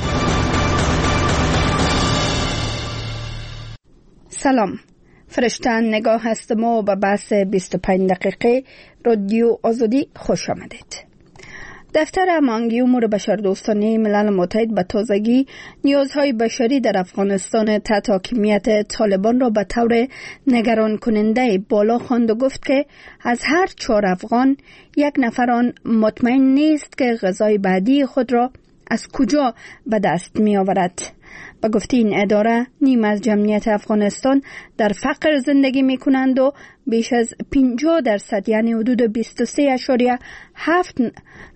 سلام، فرشتن نگاه هستم و به بحث 25 دقیقه رادیو آزادی خوش آمدید. دفتر هماهنگی امور بشردوستانه ملل متحد به تازگی نیازهای بشری در افغانستان تحت حاکمیت طالبان را به طور نگران کننده بالا خواند و گفت که از هر 4 افغان 1 نفر آن مطمئن نیست که غذای بعدی خود را از کجا به دست می آورد. به گفته این اداره نیم از جمعیت افغانستان در فقر زندگی می کنند و بیش از 50% یعنی حدود 23.7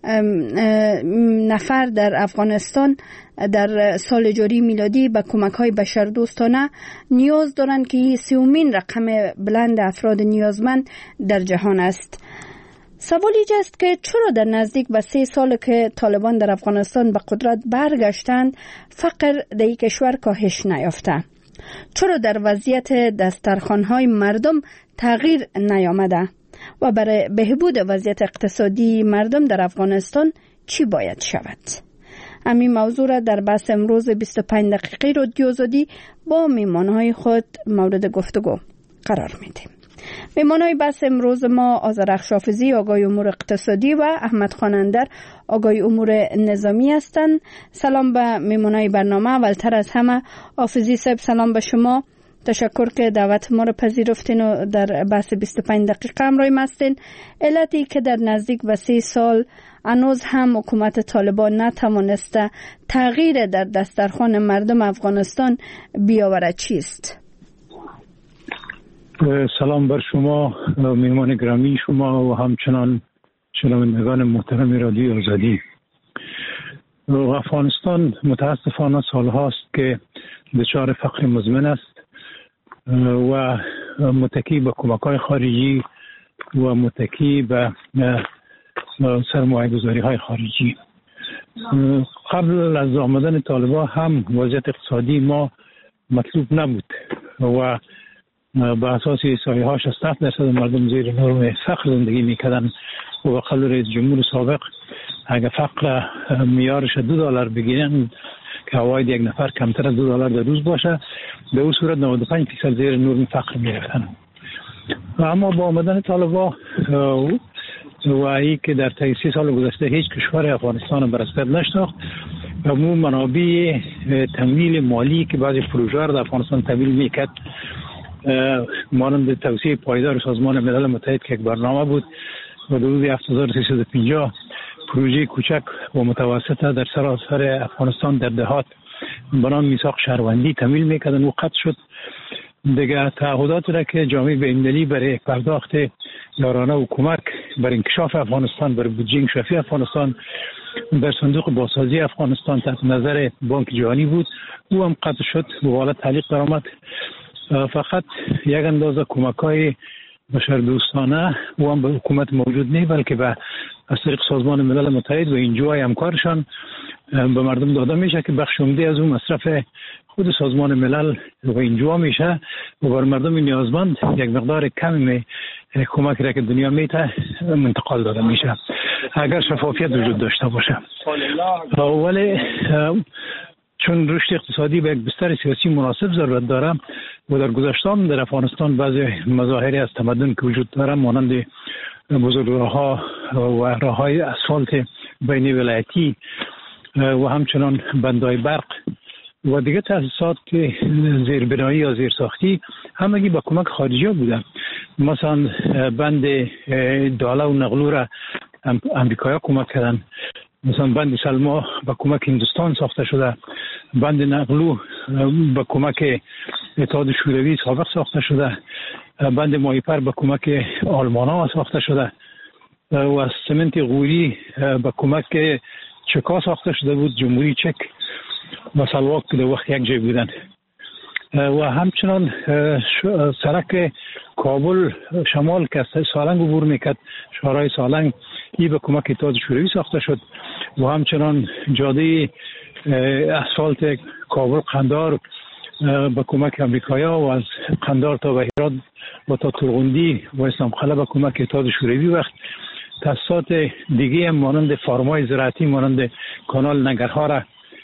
نفر در افغانستان در سال جاری میلادی به کمک های بشردوستانه نیاز دارند که 30مین رقم بلند افراد نیازمند در جهان است. سوال ایجا است که چرا در نزدیک به 3 سال که طالبان در افغانستان به قدرت برگشتند فقر در این کشور کاهش نیافته؟ چرا در وضعیت دسترخوان‌های مردم تغییر نیامده؟ و برای بهبود وضعیت اقتصادی مردم در افغانستان چی باید شود؟ همین موضوع را در بحث امروز 25 دقیقه رادیو آزادی با میهمان‌های خود مورد گفتگو قرار میدیم. مهمانای بحث امروز ما آذرخش حافظی آگاه امور اقتصادی و احمد خانندر آگاه امور نظامی هستند. سلام به مهمانای برنامه. اولتر از همه حافظی صاحب سلام به شما، تشکر که دعوت ما را پذیرفتین و در بحث 25 دقیقه همراه ما هستین. علتی که در نزدیک به 3 سال هنوز هم حکومت طالبان نتوانسته تغییر در دسترخوان مردم افغانستان بیاورد چیست؟ سلام بر شما مهمان گرامی شما و همچنان شنوندگان محترم رادیو آزادی. افغانستان متاسفانه سال هاست که دچار فقر مزمن است و متکی به کمک‌های خارجی و متکی به سرمایه‌گذاری‌های خارجی. قبل از آمدن طالبان هم وضعیت اقتصادی ما مطلوب نبود و به اساس احصایه‌ها 60% مردم زیر نرم فقر زندگی می‌کردند و قبل رئیس جمهور سابق اگر فقر معیارش $2 بگیرن که عواید یک نفر کمتر از $2 در روز باشه، به اون صورت 95% زیر نرم فقر می‌رفتن. اما با آمدن طالبان و ای که در 30 سال گذشته هیچ کشور افغانستان براساس نشناخت و مو منابع تمویل مالی که بعضی پروژه‌ها در افغانستان تمویل میکرد، مانند توسعه پایدار سازمان ملل متحد که یک برنامه بود و حدود 7350 پروژه کوچک و متوسط در سراسر افغانستان در دهات به نام میثاق شهروندی تمویل میکردن و قطع شد. دیگه تعهدات را که جامعه بین‌المللی برای پرداخت یارانه و کمک بر انکشاف افغانستان، بر بودجه انکشافی افغانستان در صندوق بازسازی افغانستان تحت نظر بانک جهانی بود، او هم قطع شد و حالا تعلیق درآمد. فقط یک اندازه کمک‌های بشردوستانه و هم به حکومت موجود نیست، بلکه به از طریق سازمان ملل متحد و اینجوهای همکارشان به مردم داده میشه که بخش عمده از اون مصرف خود سازمان ملل و اینجوها میشه و بر مردم نیازمند یک مقدار کمی کمک را که دنیا میته منتقل داده میشه اگر شفافیت وجود داشته باشه. ولی چون رشد اقتصادی به یک بستر سیاسی مناسب ضرورت داره و در گذشته در افغانستان بعضی مظاهری از تمدن که وجود داره مانند بزرگراه‌ها و راه‌های اسفالت بین ولایتی و همچنان بندهای برق و دیگه تأسیسات زیربنایی یا زیرساختی همگی با کمک خارجی ها بودن. مثلا بند داله و نقلو را امریکایی ها کمک کردن، مثلا بند سلما با کمک هندوستان ساخته شده، بند نقلو با کمک اتحاد شوروی سابق ساخته شده، بند مایپر با کمک آلمان ها ساخته شده و سمنت غوری با کمک چکا ساخته شده بود، جمهوری چک و سلواک در وقت یک جای بودند. و همچنان سرک کابل شمال که سالنگ عبور میکرد، شهرهای سالنگ، ای به کمک اتحاد شوروی ساخته شد و همچنان جاده اسفالت کابل قندار به کمک امریکایا و از قندار تا بهیرات و تا ترغندی و اسلام قلعه به کمک اتحاد شوروی. وقت تاسیسات دیگه هم مانند فارمای زراعتی مانند کانال ننگرها را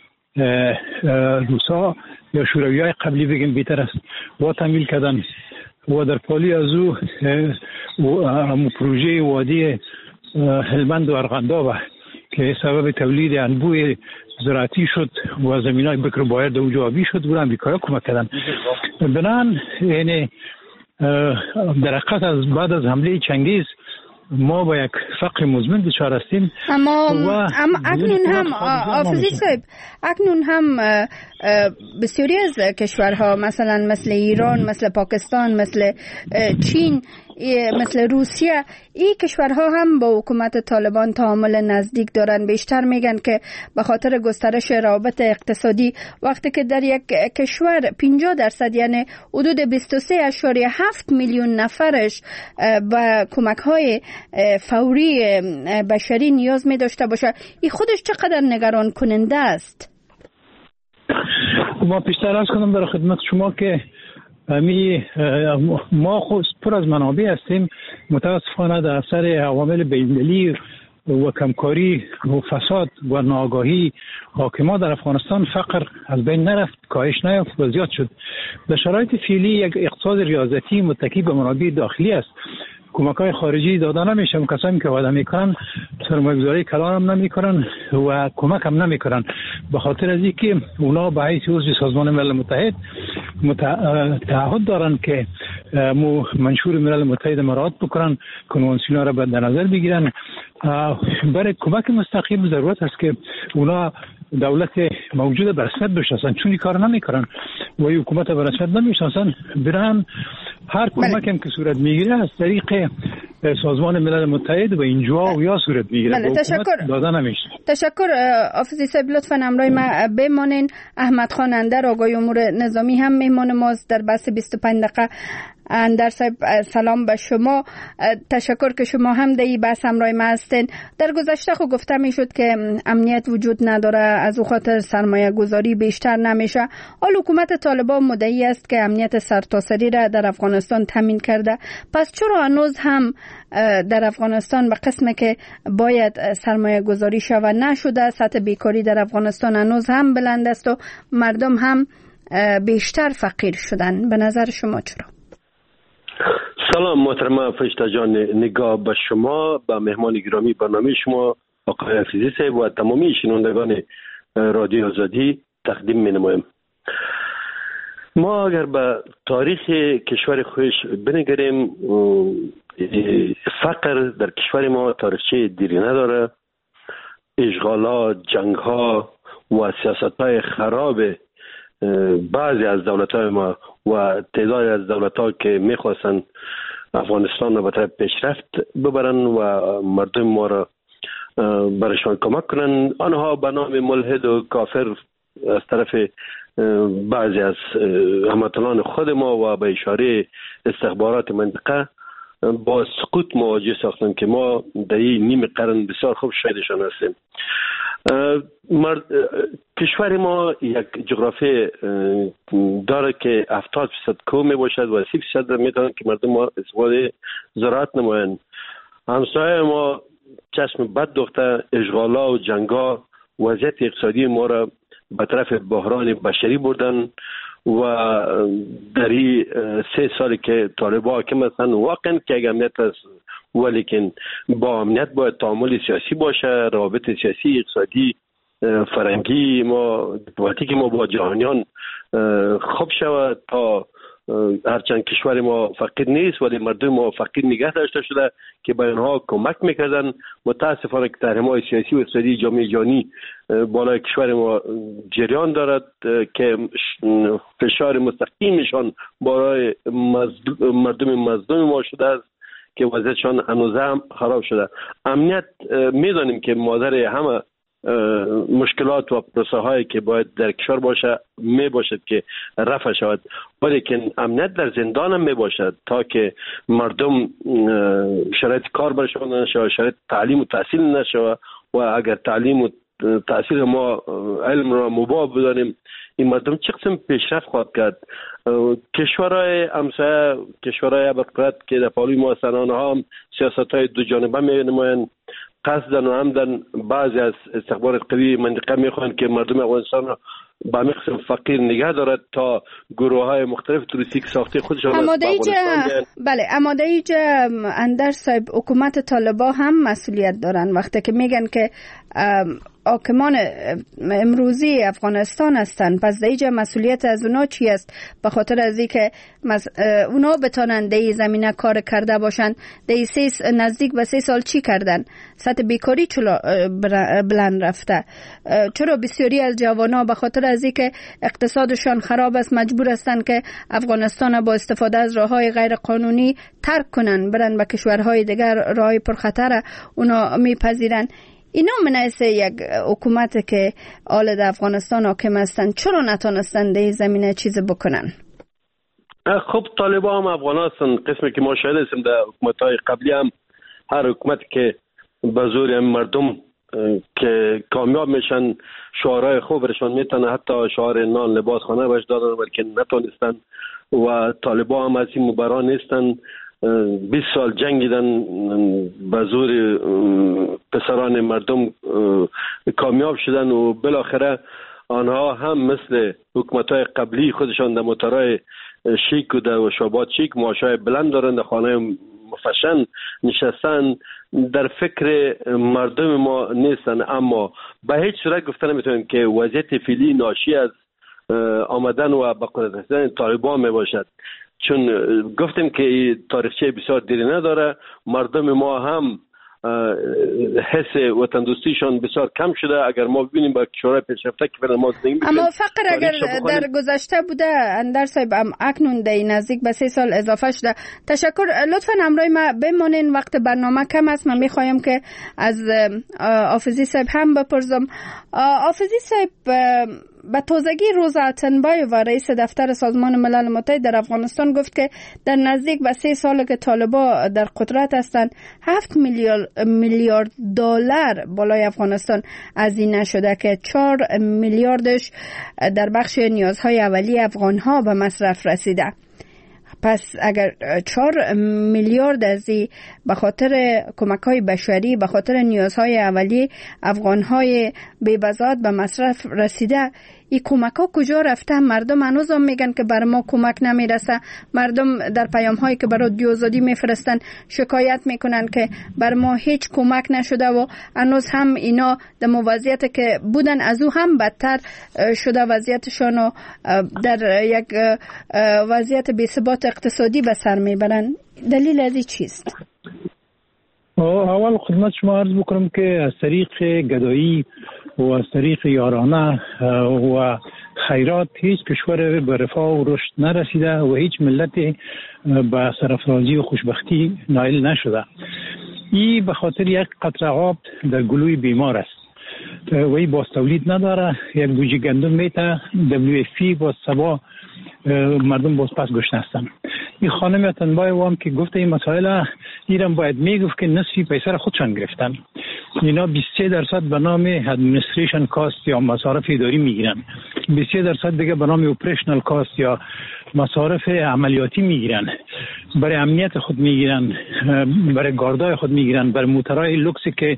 روسا یا شوروی های قبلی بگیم بیتر است و تمویل کردن و در پالی از او پروژه وادی هلمند و ارغنداب که سبب تولید انبوه زراعتی شد و زمین های بکر بایر در اونجا آبی شد و امریکایی کمک کردن. بنان یعنی در حقیقت از بعد از حمله چنگیز ما با یک فقر مزمن دچار هستیم. اما اکنون هم حافظی صاحب، اکنون هم بسیاری از کشورها مثل ایران، مثل پاکستان، مثل چین، مثل روسیه، این کشورها هم با حکومت طالبان تعامل نزدیک دارن. بیشتر میگن که به خاطر گسترش روابط اقتصادی وقتی که در یک کشور 50% یعنی حدود 23.7 میلیون نفرش به کمک‌های فوری بشری نیاز می داشته باشه، این خودش چقدر نگران کننده است؟ ما پیشتر عرض کنم در خدمت شما که ما خود پر از منابع هستیم، متاسفانه در اثر عوامل بین‌المللی و کمکاری و فساد و ناآگاهی حاکمان در افغانستان فقر از بین نرفت، کاهش نیافت و زیاد شد. در شرایط فعلی یک اقتصاد ریاضتی متکی به منابع داخلی است. کمک‌های خارجی داده نمیشه، کسانی که وعده میکنن سرمایه‌گذاری کلان هم نمیکنن و کمک هم نمیکنن، به خاطر از اینکه اونا به حیث عضو سازمان ملل متحد تعهد دارن که منشور ملل متحد مراعات بکنن، کنوانسیون را در نظر بگیرن. برای کمک مستقیم ضرورت است که اونا دولت موجود به رسمیت بشناسن، چون این کار نمیکنن و حکومت به رسمیت نمیشناسن، برن هر کمک هم که صورت میگیره از طریق سازمان ملل متحد و اینجا و یا صورت میگیره. تشکر. داده نمیشه. تشکر آفیزی صاحب، لطفاً همراه ما بمانین. احمد خان اندر، آقای امور نظامی هم مهمان ماست در بحث 25 دقیقه. اندر صاحب سلام به شما، تشکر که شما هم در این بحث همراه ما هستین. در گذشته خود گفته می شد که امنیت وجود نداره، از او خاطر سرمایه گذاری بیشتر نمیشه. حال حکومت طالبان مدعی است که امنیت سرتاسری را در افغانستان تامین کرده، پس چرا هنوز هم در افغانستان به قسمی که باید سرمایه گذاری شود نشده؟ سطح بیکاری در افغانستان هنوز هم بلند است و مردم هم بیشتر فقیر شدن. به نظر شما چرا؟ سلام محترم فرشته جان، نگاه به شما، به مهمان گرامی برنامه شما آقای حفیظی صاحب و تمامی شنوندگان رادیو آزادی تقدیم می نمایم. ما اگر به تاریخ کشور خویش بنگریم، فقر در کشور ما تاریخچه دیری نداره. اشغالات، جنگ‌ها و سیاست‌های خراب بعضی از دولت‌های ما و تعدادی از دولت‌ها که می‌خواستن افغانستان را به طرف پیشرفت ببرن و مردم ما را برایشان کمک کنن، آنها به نام ملحد و کافر از طرف بعضی از هموطنان خود ما و به اشاره استخبارات منطقه با سقوط مواجه ساختن که ما در این نیم قرن بسیار خوب شاهدشان هستیم. کشور ما یک جغرافی داره که 70% کوه می باشد و 30% میتونن که مردم ما استفاده زراعت نمایند. همسایه ما چشم بد دوخته، اشغالا و جنگا وضعیت اقتصادی ما را به طرف بحران بشری بردن و در این 3 سالی که طالبان حاکم هستند واقعا که یک امنیت است، ولیکن با امنیت باید تعامل سیاسی باشه، روابط سیاسی، اقتصادی، فرهنگی ما، دیپلماتیک ما با جهانیان خوب شود تا هرچند کشور ما فقیر نیست ولی مردم ما فقیر نگه داشته شده که به آنها کمک میکردن. متاسفانه که تحریم‌های سیاسی و اقتصادی جامعه جهانی بالای کشور ما جریان دارد که فشار مستقیمشان بالای مردم مظلوم ما شده است که وضعیتشان هنوز هم خراب شده. امنیت میدانیم که مادر همه مشکلات و پروسه‌هایی که باید در کشور باشه می باشد که رفع شود، ولیکن امنیت در زندان هم می باشد تا که مردم شرایط کار برشان نشه، شرایط تعلیم و تحصیل نشه و اگر تعلیم و تحصیل ما علم را مباح بدانیم این مردم چه قسم پیشرفت خواهد کرد. کشورهای همسایه، کشورهای ابرقدرت که در پالوی ما هستند آنها هم سیاست‌های دو جانبه می نمایند، قصدن و عمدن بعضی از استخبارات قوی منطقه میخوان که مردم افغانستان را به همین قسم فقیر نگه دارد تا گروه‌های مختلف توریستیک ساخته خودشان بله. اماده‌ای اندر صاحب، حکومت طالبان هم مسئولیت دارن وقتی که میگن که حاکمان امروزی افغانستان هستند، پس دیگه مسئولیت از اونا چی است؟ به خاطر از اینکه اونا بتونن در زمینه کار کرده باشن. نزدیک به 3 سال چی کردن؟ سطح بیکاری چرا بلند رفته؟ چرا بسیاری از جوانان به خاطر از اینکه اقتصادشان خراب است مجبور هستند که افغانستان با استفاده از راههای غیر قانونی ترک کنن، برن به کشورهای دیگر، راه پرخطر اونا میپذیرن. اینا منعکس یک حکومت که آل در افغانستان حاکم هستن، چرا نتونستن در زمینه چیز بکنن؟ خب طالبان هم افغان هستن، قسمی که ما شاهد هستیم در حکومت‌های قبلی هم هر حکومت که به زور مردم که کامیاب میشن شعارهای خوب برشان میتونه، حتی شعار نان لباس خانه بهش دادن ولی که نتونستن و طالبان هم از این مبرا نیستن. 20 سال جنگیدن، به زور پسران مردم کامیاب شدن و بالاخره آنها هم مثل حکومت‌های قبلی خودشان در موترهای شیک و در شعبات شیک معاشهای بلند دارند، در خانه مفشن نشستن، در فکر مردم ما نیستن. اما به هیچ صورت گفته نمیتونیم که وضعیت فعلی ناشی از آمدن و به قدرت رسیدن طالبان می باشد، چون گفتیم که تاریخچه بسیار دیری نداره. مردم ما هم حس وطن دوستیشان بسیار کم شده. اگر ما ببینیم با کشورهای پیشرفته که ما زندگی می‌کنیم، اما فقر اگر در گذشته بوده اندر صاحب اکنون در نزدیک به 3 سال اضافه شده. تشکر. لطفا همراه ما بمانین، وقت برنامه کم است. من میخوایم که از حافظی صاحب هم بپرسم. حافظی صاحب، به تازگی روزا اتنبایو رئیس دفتر سازمان ملل متحد در افغانستان گفت که در نزدیک به 3 سال که طالبان در قدرت هستند 7 میلیارد دلار بالای افغانستان هزینه شده که 4 میلیاردش در بخش نیازهای اولیه افغانها به مصرف رسیده. پس اگر 4 میلیارد از به خاطر کمک‌های بشری، به خاطر نیازهای اولیه افغان‌های بی‌بضاعت به مصرف رسیده، این کمک‌ها کجا رفته؟ مردم هنوز هم میگن که بر ما کمک نمیرسه. مردم در پیام‌هایی که برای رادیو آزادی میفرستن شکایت میکنن که بر ما هیچ کمک نشده و هنوز هم اینا در وضعیتی که بودن از او هم بدتر شده وضعیتشان و در یک وضعیت بی‌ثبات اقتصادی به سر میبرن. دلیل از این چیست؟ اول خدمت شما عرض بکنم که از طریق گدایی و از طریق یارانه و خیرات هیچ کشور به رفاه و رشد نرسیده و هیچ ملت به سرافرازی و خوشبختی نائل نشده. این به خاطر یک قطره آب در گلوی بیمار است و این باز تولید نداره. یک بوجه گندم میته WFP باز سبا مردم باز پس گشنه هستن. این خانم اتنبایو هم که گفته این مسائل ایران باید میگفت که نصفی پیسه را خودشان گرفتن. اینا 23% به نام ادمنستریشن کاست یا مصارف اداری میگیرن، 23% دیگه به نام اپریشنال کاست یا مصارف عملیاتی میگیرن. برای امنیت خود میگیرن، برای گاردای خود میگیرن، برای موترهای لوکسی که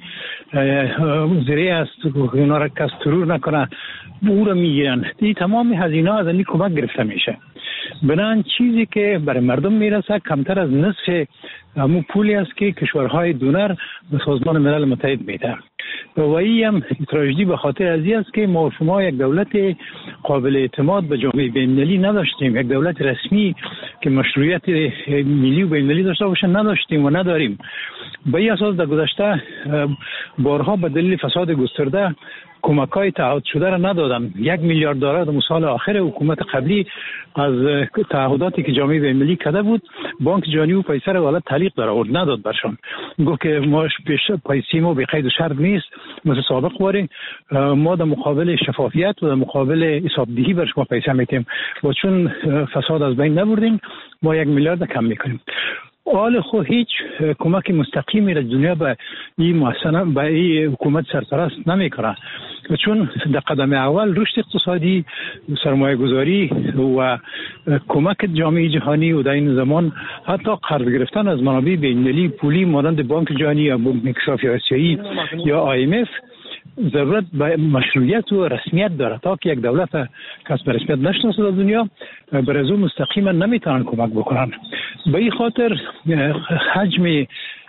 زیره است اونا را کس ترور نکنه او را میگیرن. این تمام هزینه از این کمک گرفته میشه. بنان چیزی که برای مردم میرسه کمتر از نصف همون پولی است که کشورهای دونر به سازمان ملل متحد میده. و این هم تراژدی به خاطر از این است که ما شما یک دولت قابل اعتماد به جامعه بین‌المللی نداشتیم، یک دولت رسمی که مشروعیت ملی و بین‌المللی داشته باشه نداشتیم و نداریم. به این اساس در گذشته بارها به دلیل فساد گسترده کمک‌های تعهد شده را ندادن. 1 میلیارد دلار در سال آخر حکومت قبلی از تعهداتی که جامعه بین‌المللی کرده بود بانک جهانی و پیسه را حالت تعلیق داره و نداد برشان. گفت که ما پیسه ما به قید و شرط نیست مثل سابق واره، ما در مقابل شفافیت و در مقابل حسابدهی بر شما پیسه میتیم و چون فساد از بین نبردیم ما 1 میلیارد کم میکنیم. حال خو هیچ کمک مستقیمی را دنیا به این محسنه به این حکومت سرپرست نمیکنه، چون در قدم اول رشد اقتصادی، سرمایه گذاری و کمک جامعه جهانی و در این زمان حتی قرض گرفتن از منابع بین‌المللی پولی مانند بانک جهانی یا بانک کشافی آسیایی یا IMF ضرورت به مشروعیت و رسمیت داره. تا که یک دولت کس به رسمیت نشناسه در دنیا بر از او مستقیما نمیتونن کمک بکنن. به این خاطر حجم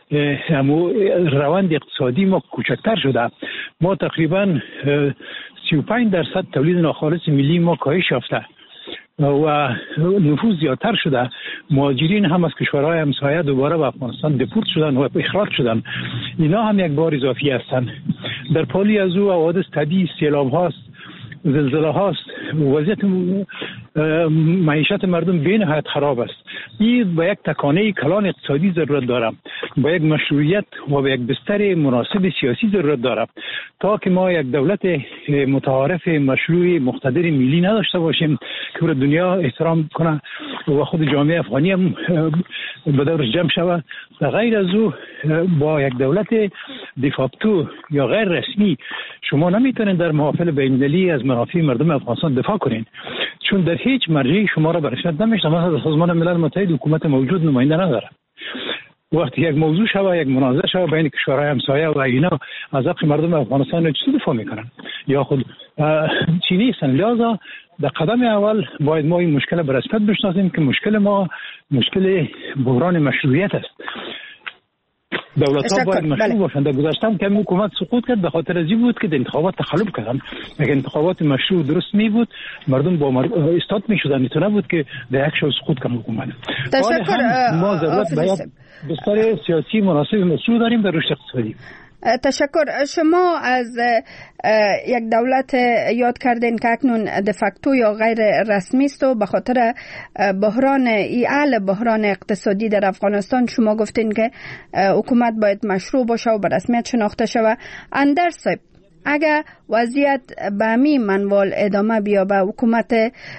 روند اقتصادی ما کوچکتر شده. ما تقریبا 35% تولید ناخالص ملی ما کاهش یافته و نفوذ زیادتر شده. مهاجرین هم از کشورهای همسایه دوباره به افغانستان دپورت شدن و اخراج شدن. اینا هم یک بار اضافی هستند. در پالی از او حوادث طبیعی، سیلاب هاست، زلزله هاست، وضعیت معیشت مردم به نهایت خراب است. این با یک تکانه کلان اقتصادی ضرورت داره، با یک مشروعیت و با یک بستر مناسب سیاسی ضرورت داره تا که ما یک دولت متعارف مشروع مقتدر ملی نداشته باشیم که دنیا احترام کنه و خود جامعه افغانی هم به دورش جمع شود. و غیر از او با یک دولت دیفاکتو یا غیر رسمی شما نمیتونید در محافل بین‌المللی از منافع مردم افغانستان دفاع کنین، چون در هیچ مرجعی شما را به رسمیت نمیشناسه. مثلا سازمان ملل متحد حکومت موجود نماینده نداره. وقتی یک موضوع شوه، یک منازعه شوه بین کشورهای همسایه و اینا، از حق مردم افغانستان چی دفاع میکنن؟ یا خود چی نیستن. لذا در قدم اول باید ما این مشکل به رسمیت بشناسیم که مشکل ما مشکل بحران مشروعیت است. دولت‌ها باید مشروع باشند. در گذشته هم که حکومت سقوط کرد به خاطر از این بود که انتخابات تخلف کردن. اگر انتخابات مشروع درست می بود مردم با استاد میشدن، این نبود که در یک شو سقوط کنه حکومت. تشکر. ما ضرورت باید بستر سیاسی مناسب مشروع داریم در رشد اقتصادی. تشکر. شما از یک دولت یاد کردین که اکنون دفکتو یا غیر رسمی است و به خاطر بحران اقتصادی در افغانستان شما گفتین که حکومت باید مشروع باشه و به رسمیت شناخته شود. اندر صاحب، اگر وضعیت به همین منوال ادامه بیابه، حکومت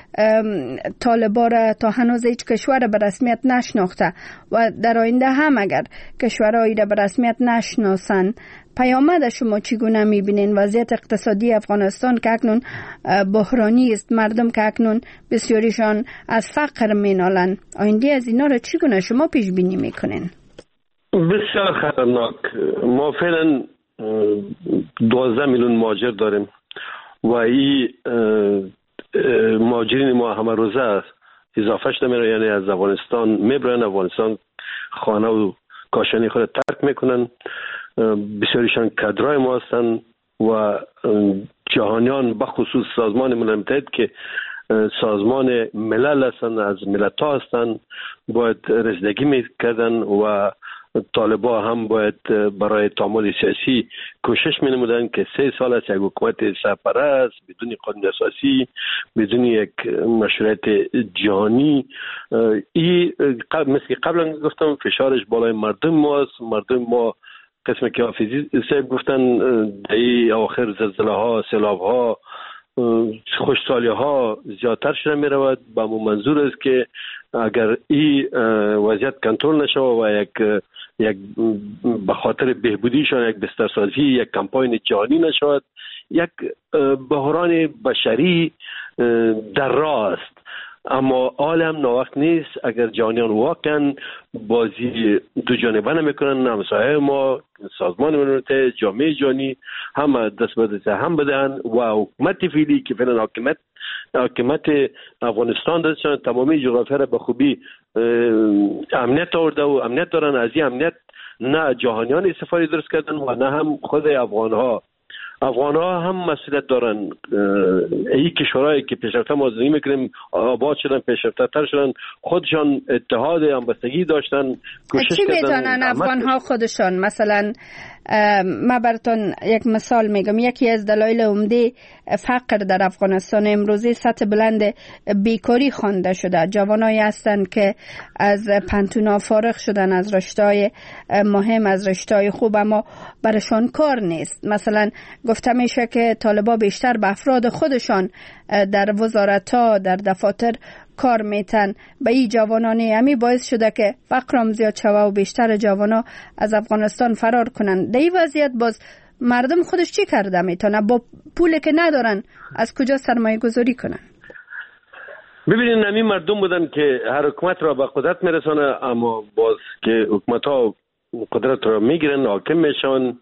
طالبان را تا هنوز هیچ کشور به رسمیت نشناخته و در آینده هم اگر کشورهایی را به رسمیت نشناسند، پیامد شما چگونه میبینین وضعیت اقتصادی افغانستان که اکنون بحرانی است، مردم که اکنون بسیاریشان از فقر مینالن، آینده از اینا را چگونه شما پیش بینی میکنین؟ بسیار خطرناک. ما فعلا 12 میلیون مهاجر داریم و این مهاجرین ما همه روزه اضافه شده میره، یعنی از افغانستان میبرن، افغانستان خانه و کاشانی خود ترک میکنن. بسیاریشان کادرای ما هستن و جهانیان بخصوص سازمان ملل متحد که سازمان ملل هستن، از ملت ها هستن، باید رسیدگی میکردن و طالبان هم باید برای تعامل سیاسی کوشش می نمودن که 3 سال است یک حکومت سرپرست بدون قانون اساسی، بدون یک مشروعیت جهانی، این مثل قبلا گفتم فشارش بالای مردم ماست. مردم ما قسمی که حافظی صاحب گفتن در آخر زلزله ها، سیلاب ها، خوشسالی ها زیادتر شده می رود. با منظور است که اگر این وضعیت کنترل نشود و یک به خاطر بهبودیشان یک بسترسازی، یک کمپاین جهانی نشود، یک بحران بشری در راه است. اما عالم ناوقت نیست. اگر جهانیان واقعا بازی دو جانبه نمیکنن، همسایه ما، سازمان ملل متحد، جامعه جهانی هم دست به دست هم بدهن و حکومت فعلی که فعلا حکومت افغانستان داشتن تمامی جغرافیا را به خوبی امنیت آورده و امنیت دارن. از این امنیت نه جهانیان استفاده درست کردن و نه هم خود افغان ها هم مسئولیت دارن. این کشورهایی که پیشرفته ما زندگی میکنیم آباد شدن، پیشرفته تر شدن، خودشان اتحاد همبستگی داشتن، کوشش چی میتونن افغان ها خودشان؟ مثلا من براتون یک مثال میگم. یکی از دلایل عمده فقر در افغانستان امروزی سطح بلند بیکاری خوانده شده. جوانایی هستند که از پنتونا فارغ شدن، از رشته‌های مهم، از رشته‌های خوب، اما برشان کار نیست. مثلا گفته میشه که طالبان بیشتر به افراد خودشان در وزارت‌ها، در دفاتر کار میتن. به این جوانانی همی باعث شده که فقرم زیاد شوه و بیشتر جوانا از افغانستان فرار کنن. در این وضعیت باز مردم خودش چی کرده میتونه؟ با پولی که ندارن از کجا سرمایه گذاری کنن؟ ببینید همین مردم بودن که هر حکومت را به قدرت میرسانه، اما باز که حکومت ها قدرت را میگیرن، حاکم میشن،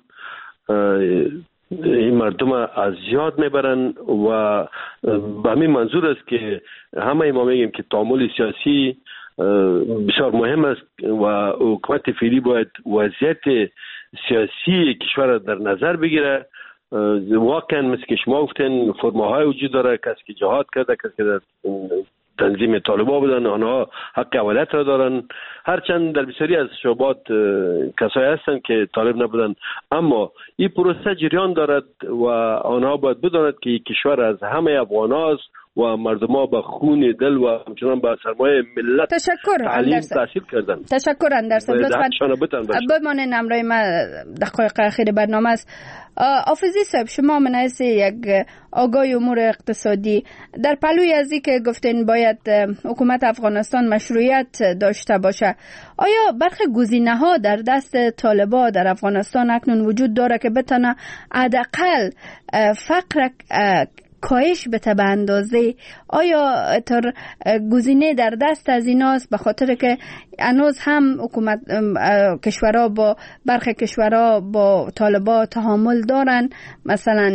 این مردم از یاد میبرن و به همین منظور است که همه ما میگیم که تعامل سیاسی بسیار مهم است و حکومت فعلی باید وضعیت سیاسی کشور را در نظر بگیره. واقعا مثل که شما گفتین فرماهای وجود داره، کسی که جهاد کرده، کسی که در تنظیم طالبان بودن، آنها حق اولت را دارن. هرچند در بسیاری از شعبات کسایی هستند که طالب نبودن، اما این پروسه جریان دارد و آنها باید بداند که این کشور از همه افغان هاست و مردم ها به خون دل و همچنان به سرمایه ملت تعلیم تحصیل کردن. تشکر اندرسن. لطفاً بمانین همراه ما، دقایق اخیر برنامه است. حافظی صاحب، شما من حیث یک آگاه امور اقتصادی در پلوی از این که گفتین باید حکومت افغانستان مشروعیت داشته باشه، آیا برخی گزینه‌ها در دست طالبان در افغانستان اکنون وجود داره که بتونه حداقل فقر کاهش بته به اندازه، آیا تر گزینه در دست از ایناست؟ به خاطر که هنوز هم حکومت کشورها با برخی کشورها با طالبان تعامل دارن، مثلا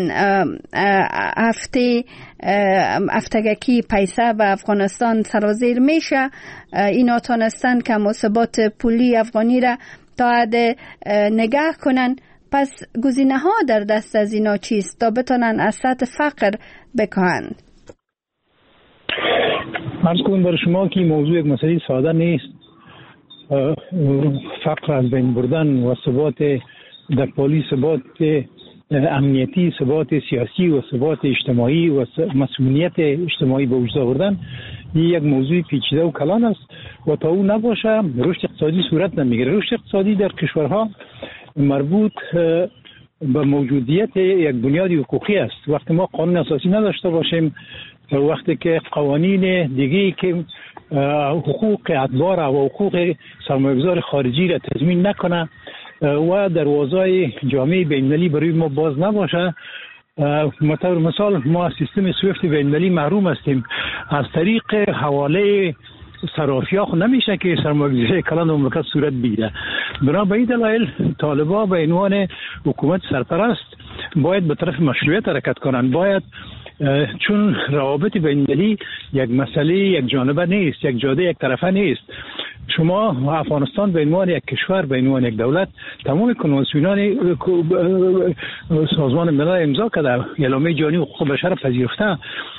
هفتگی پیسه به افغانستان سرازیر میشه، اینا تانستن که ثبات پولی افغانی را تا حد نگه کنن. پس گزینه ها در دست از اینا چیست تا بتونن از سطح فقر بکاهند؟ عرض کنم بر شما که موضوع یک مسئله ساده نیست. فقر از بین بردن و ثبات در پالی، ثبات امنیتی، ثبات سیاسی و ثبات اجتماعی و مسئولیت اجتماعی به وجود آوردن یک موضوع پیچیده و کلان است و تا او نباشه رشد اقتصادی صورت نمیگیره. رشد اقتصادی در کشورها مربوط به موجودیت یک بنیاد حقوقی است. وقتی ما قانون اساسی نداشته باشیم، وقتی که قوانین دیگه‌ای که حقوق اتباع و حقوق سرمایه‌گذار خارجی را تضمین نکنه و دروازه‌های جامعه بین‌المللی برای ما باز نباشه، مثال ما از سیستم سویفت بین‌المللی محروم هستیم. از طریق حواله صرافی‌ها نمیشه که سرمایه‌گذاری کلان مملکت صورت بگیره. بنابراین دلایل طالبان به عنوان حکومت سرپرست باید به طرف مشروعیت حرکت کنند. باید، چون روابط بین‌المللی یک مسئله یک جانبه نیست، یک جاده یک طرفه نیست. شما افغانستان به عنوان یک کشور، به عنوان یک دولت تمام کنوانسیون‌های سازمان ملل امضا کرده، اعلامیه جهانی حقوق بشر پذیرفته،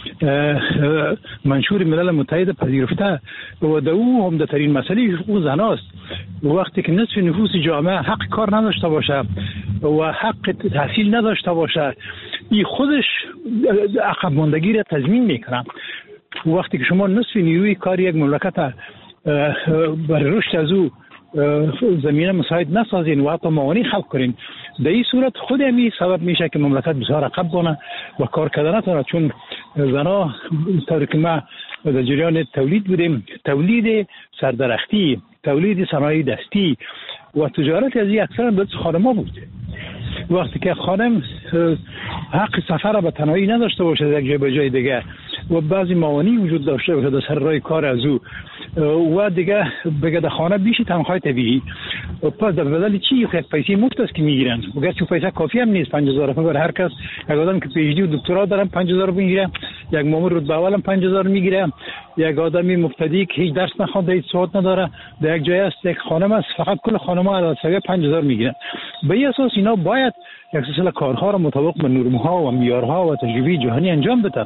منشور ملل متحد پذیرفته و در او عمده‌ترین مسئله حقوق زن است. وقتی که نصف نفوس جامعه حق کار نداشته باشه و حق تحصیل نداشته باشه، این خودش عقب ماندگی را تضمین میکنه. وقتی که شما نصف نیروی کار یک مملکت برای رشد از او زمینه مساعد نسازین و حتی موانع خلق کنین، در این صورت خود همی سبب میشه که مملکت بسیار عقب کنه و کار کردن نتونه. چون زنا طوری که ما در جریان تولید بودیم، تولید سردرختی، تولید صنایع دستی و تجارت از این اکثر به خانم‌ها بود. وقتی که خانم حق سفر به تنهایی نداشته باشه از یک جای به جای دیگه و بعضی موانعی وجود داشته باشه در سر راه کار از او و دیگه بگه خانه بیشی تنخواه طبیعی، پس در بدل چی یک پیسه مفت است که میگیرن و گرچه پیسه کافی هم نیست. 5000 برای هر کس. یک آدم که پی اچ دی و دکترا دارن 5000 میگیره، یک مامور رتبه اول هم 5000 میگیره، یک آدمی مبتدی که هیچ درس نخونده، هیچ سواد نداره، در یک جای است یک خانم است، فقط کل خانم‌ها از 5000 میگیرن. به این اساس اینا باید یک سلسله کارها را مطابق به نرم‌ها و معیارها و تجربه جهانی انجام بدن.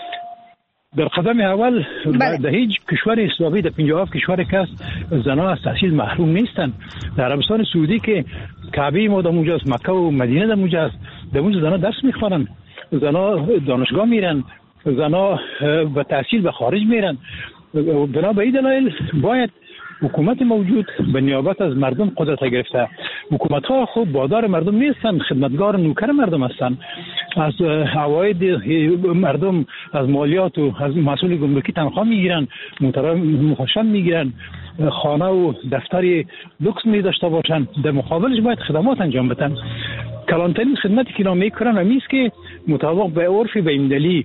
در قدم اول در هیچ کشور اسلامی در 57 کشور که است زنان از تحصیل محروم نیستند. در عربستان سعودی که کعبه ما در اونجاست، مکه و مدینه در اونجاست، در اونجا زنان درس میخوانند، زنان دانشگاه میرن، زنان به تحصیل به خارج میرن. بنا به این دلایل باید حکومت موجود به نیابت از مردم قدرت گرفته. حکومت ها خود بادار مردم نیستن، خدمتگار نوکر مردم هستن. از عواید مردم، از مالیات و از مسئول گمرکی تنخواه میگیرن، مخشن میگیرن، خانه و دفتر لوکس می داشته باشن، در مقابلش باید خدمات انجام بدن. کلانترین خدمتی که اینا میکنن همیست که مطابق به عرف بین‌المللی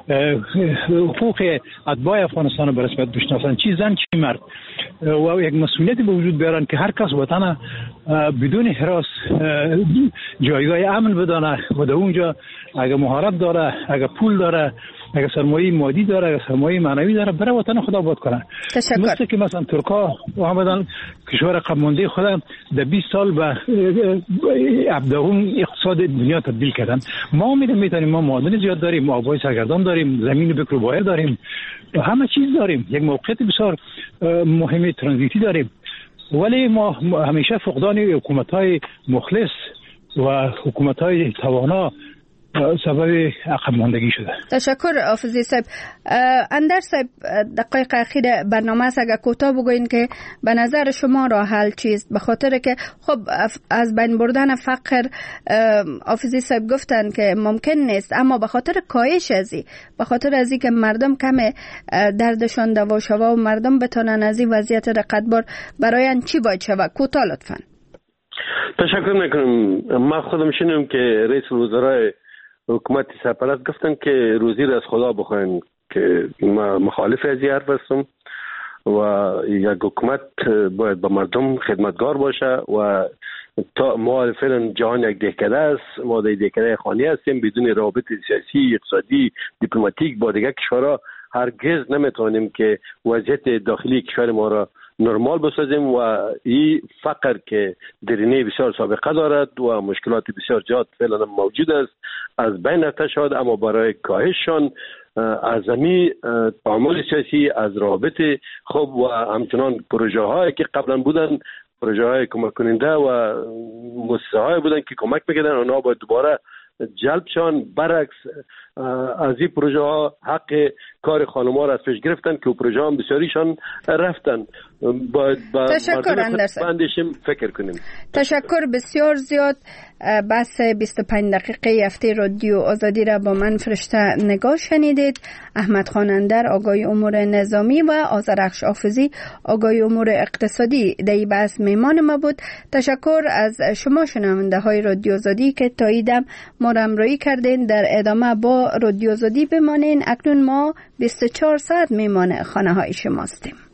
حقوق اتباع افغانستان رو به رسمیت بشناسن، چی زن چی مرد، و یک مسئولیت به وجود بیارن که هر کس وطن بدون حراس جایگاه امن بدانه و در اونجا اگر مهارت داره، اگر پول داره، اگر سرمایه مادی داره، اگر سرمایه معنوی داره، برای وطن خود آباد کنه. مثل که مثلا ترکا آمدن کشور عقب مانده خود در 20 سال به 17 اقتصاد دنیا تبدیل کردن. ما میتونیم، ما معادن زیاد داریم، آبهای سرگردان داریم، زمین بکر و بایر داریم، همه چیز داریم، یک موقعیت بسیار مهم ترانزیتی داریم، ولی ما همیشه فقدان حکومت‌های مخلص و حکومت‌های توانا سبب عقب ماندگی شده. تشکر حافظی صاحب. اندر صاحب، دقایق اخیر برنامه است، اگر کوتاه بگوین که به نظر شما راه حل چیست؟ به خاطر که خب از بین بردن فقر حافظی صاحب گفتن که ممکن نیست، اما به خاطر کاهش ازی، به خاطر ازی که مردم کم دردشان دوا شوه و مردم بتونن از این وضعیت رقتبار براین چی باید شوه؟ کوتاه لطفا. تشکر میکنم. ما خودم شنیدم که رئیس الوزراء حکومت سرپرست گفتن که روزی را از خدا بخواین که ما مخالف از این حرف هستم و یک حکومت باید با مردم خدمتگار باشه و تا ما فعلا جهان یک دهکده است، ما در دهکده خانی هستیم، بدون روابط سیاسی، اقتصادی، دیپلماتیک با دیگر کشورها هرگز نمیتونیم که وضعیت داخلی کشور ما را نرمال بسازیم و این فقر که درینه بسیار سابقه دارد و مشکلات بسیار زیاد فعلا موجود است از بین رفته شد، اما برای کاهششان از همین تعامل سیاسی، از روابط خوب و همچنان پروژه هایی که قبلا بودن، پروژه های کمک کننده و مؤسسه های بودن که کمک میکردن، اونا باید دوباره جلب شان. برعکس از این پروژه ها حق کار خانم‌ها را از پیش گرفتن که پروژه ها بسیاریشان رفتن. باید با مردم فکر کنیم. تشکر بسیار زیاد. بحث 25 دقیقه هفته رادیو آزادی را با من فرشته نگاه شنیدید. احمد خانندر آگاهی امور نظامی و آذرخش حافظی آگاهی امور اقتصادی در این بحث میمان ما بود. تشکر از شما شنونده های رادیو آزادی که تا ایدم ما را همراهی کردین. در ادامه با رادیو آزادی بمانین. اکنون ما 24 ساعت میمان خانه های شماستیم.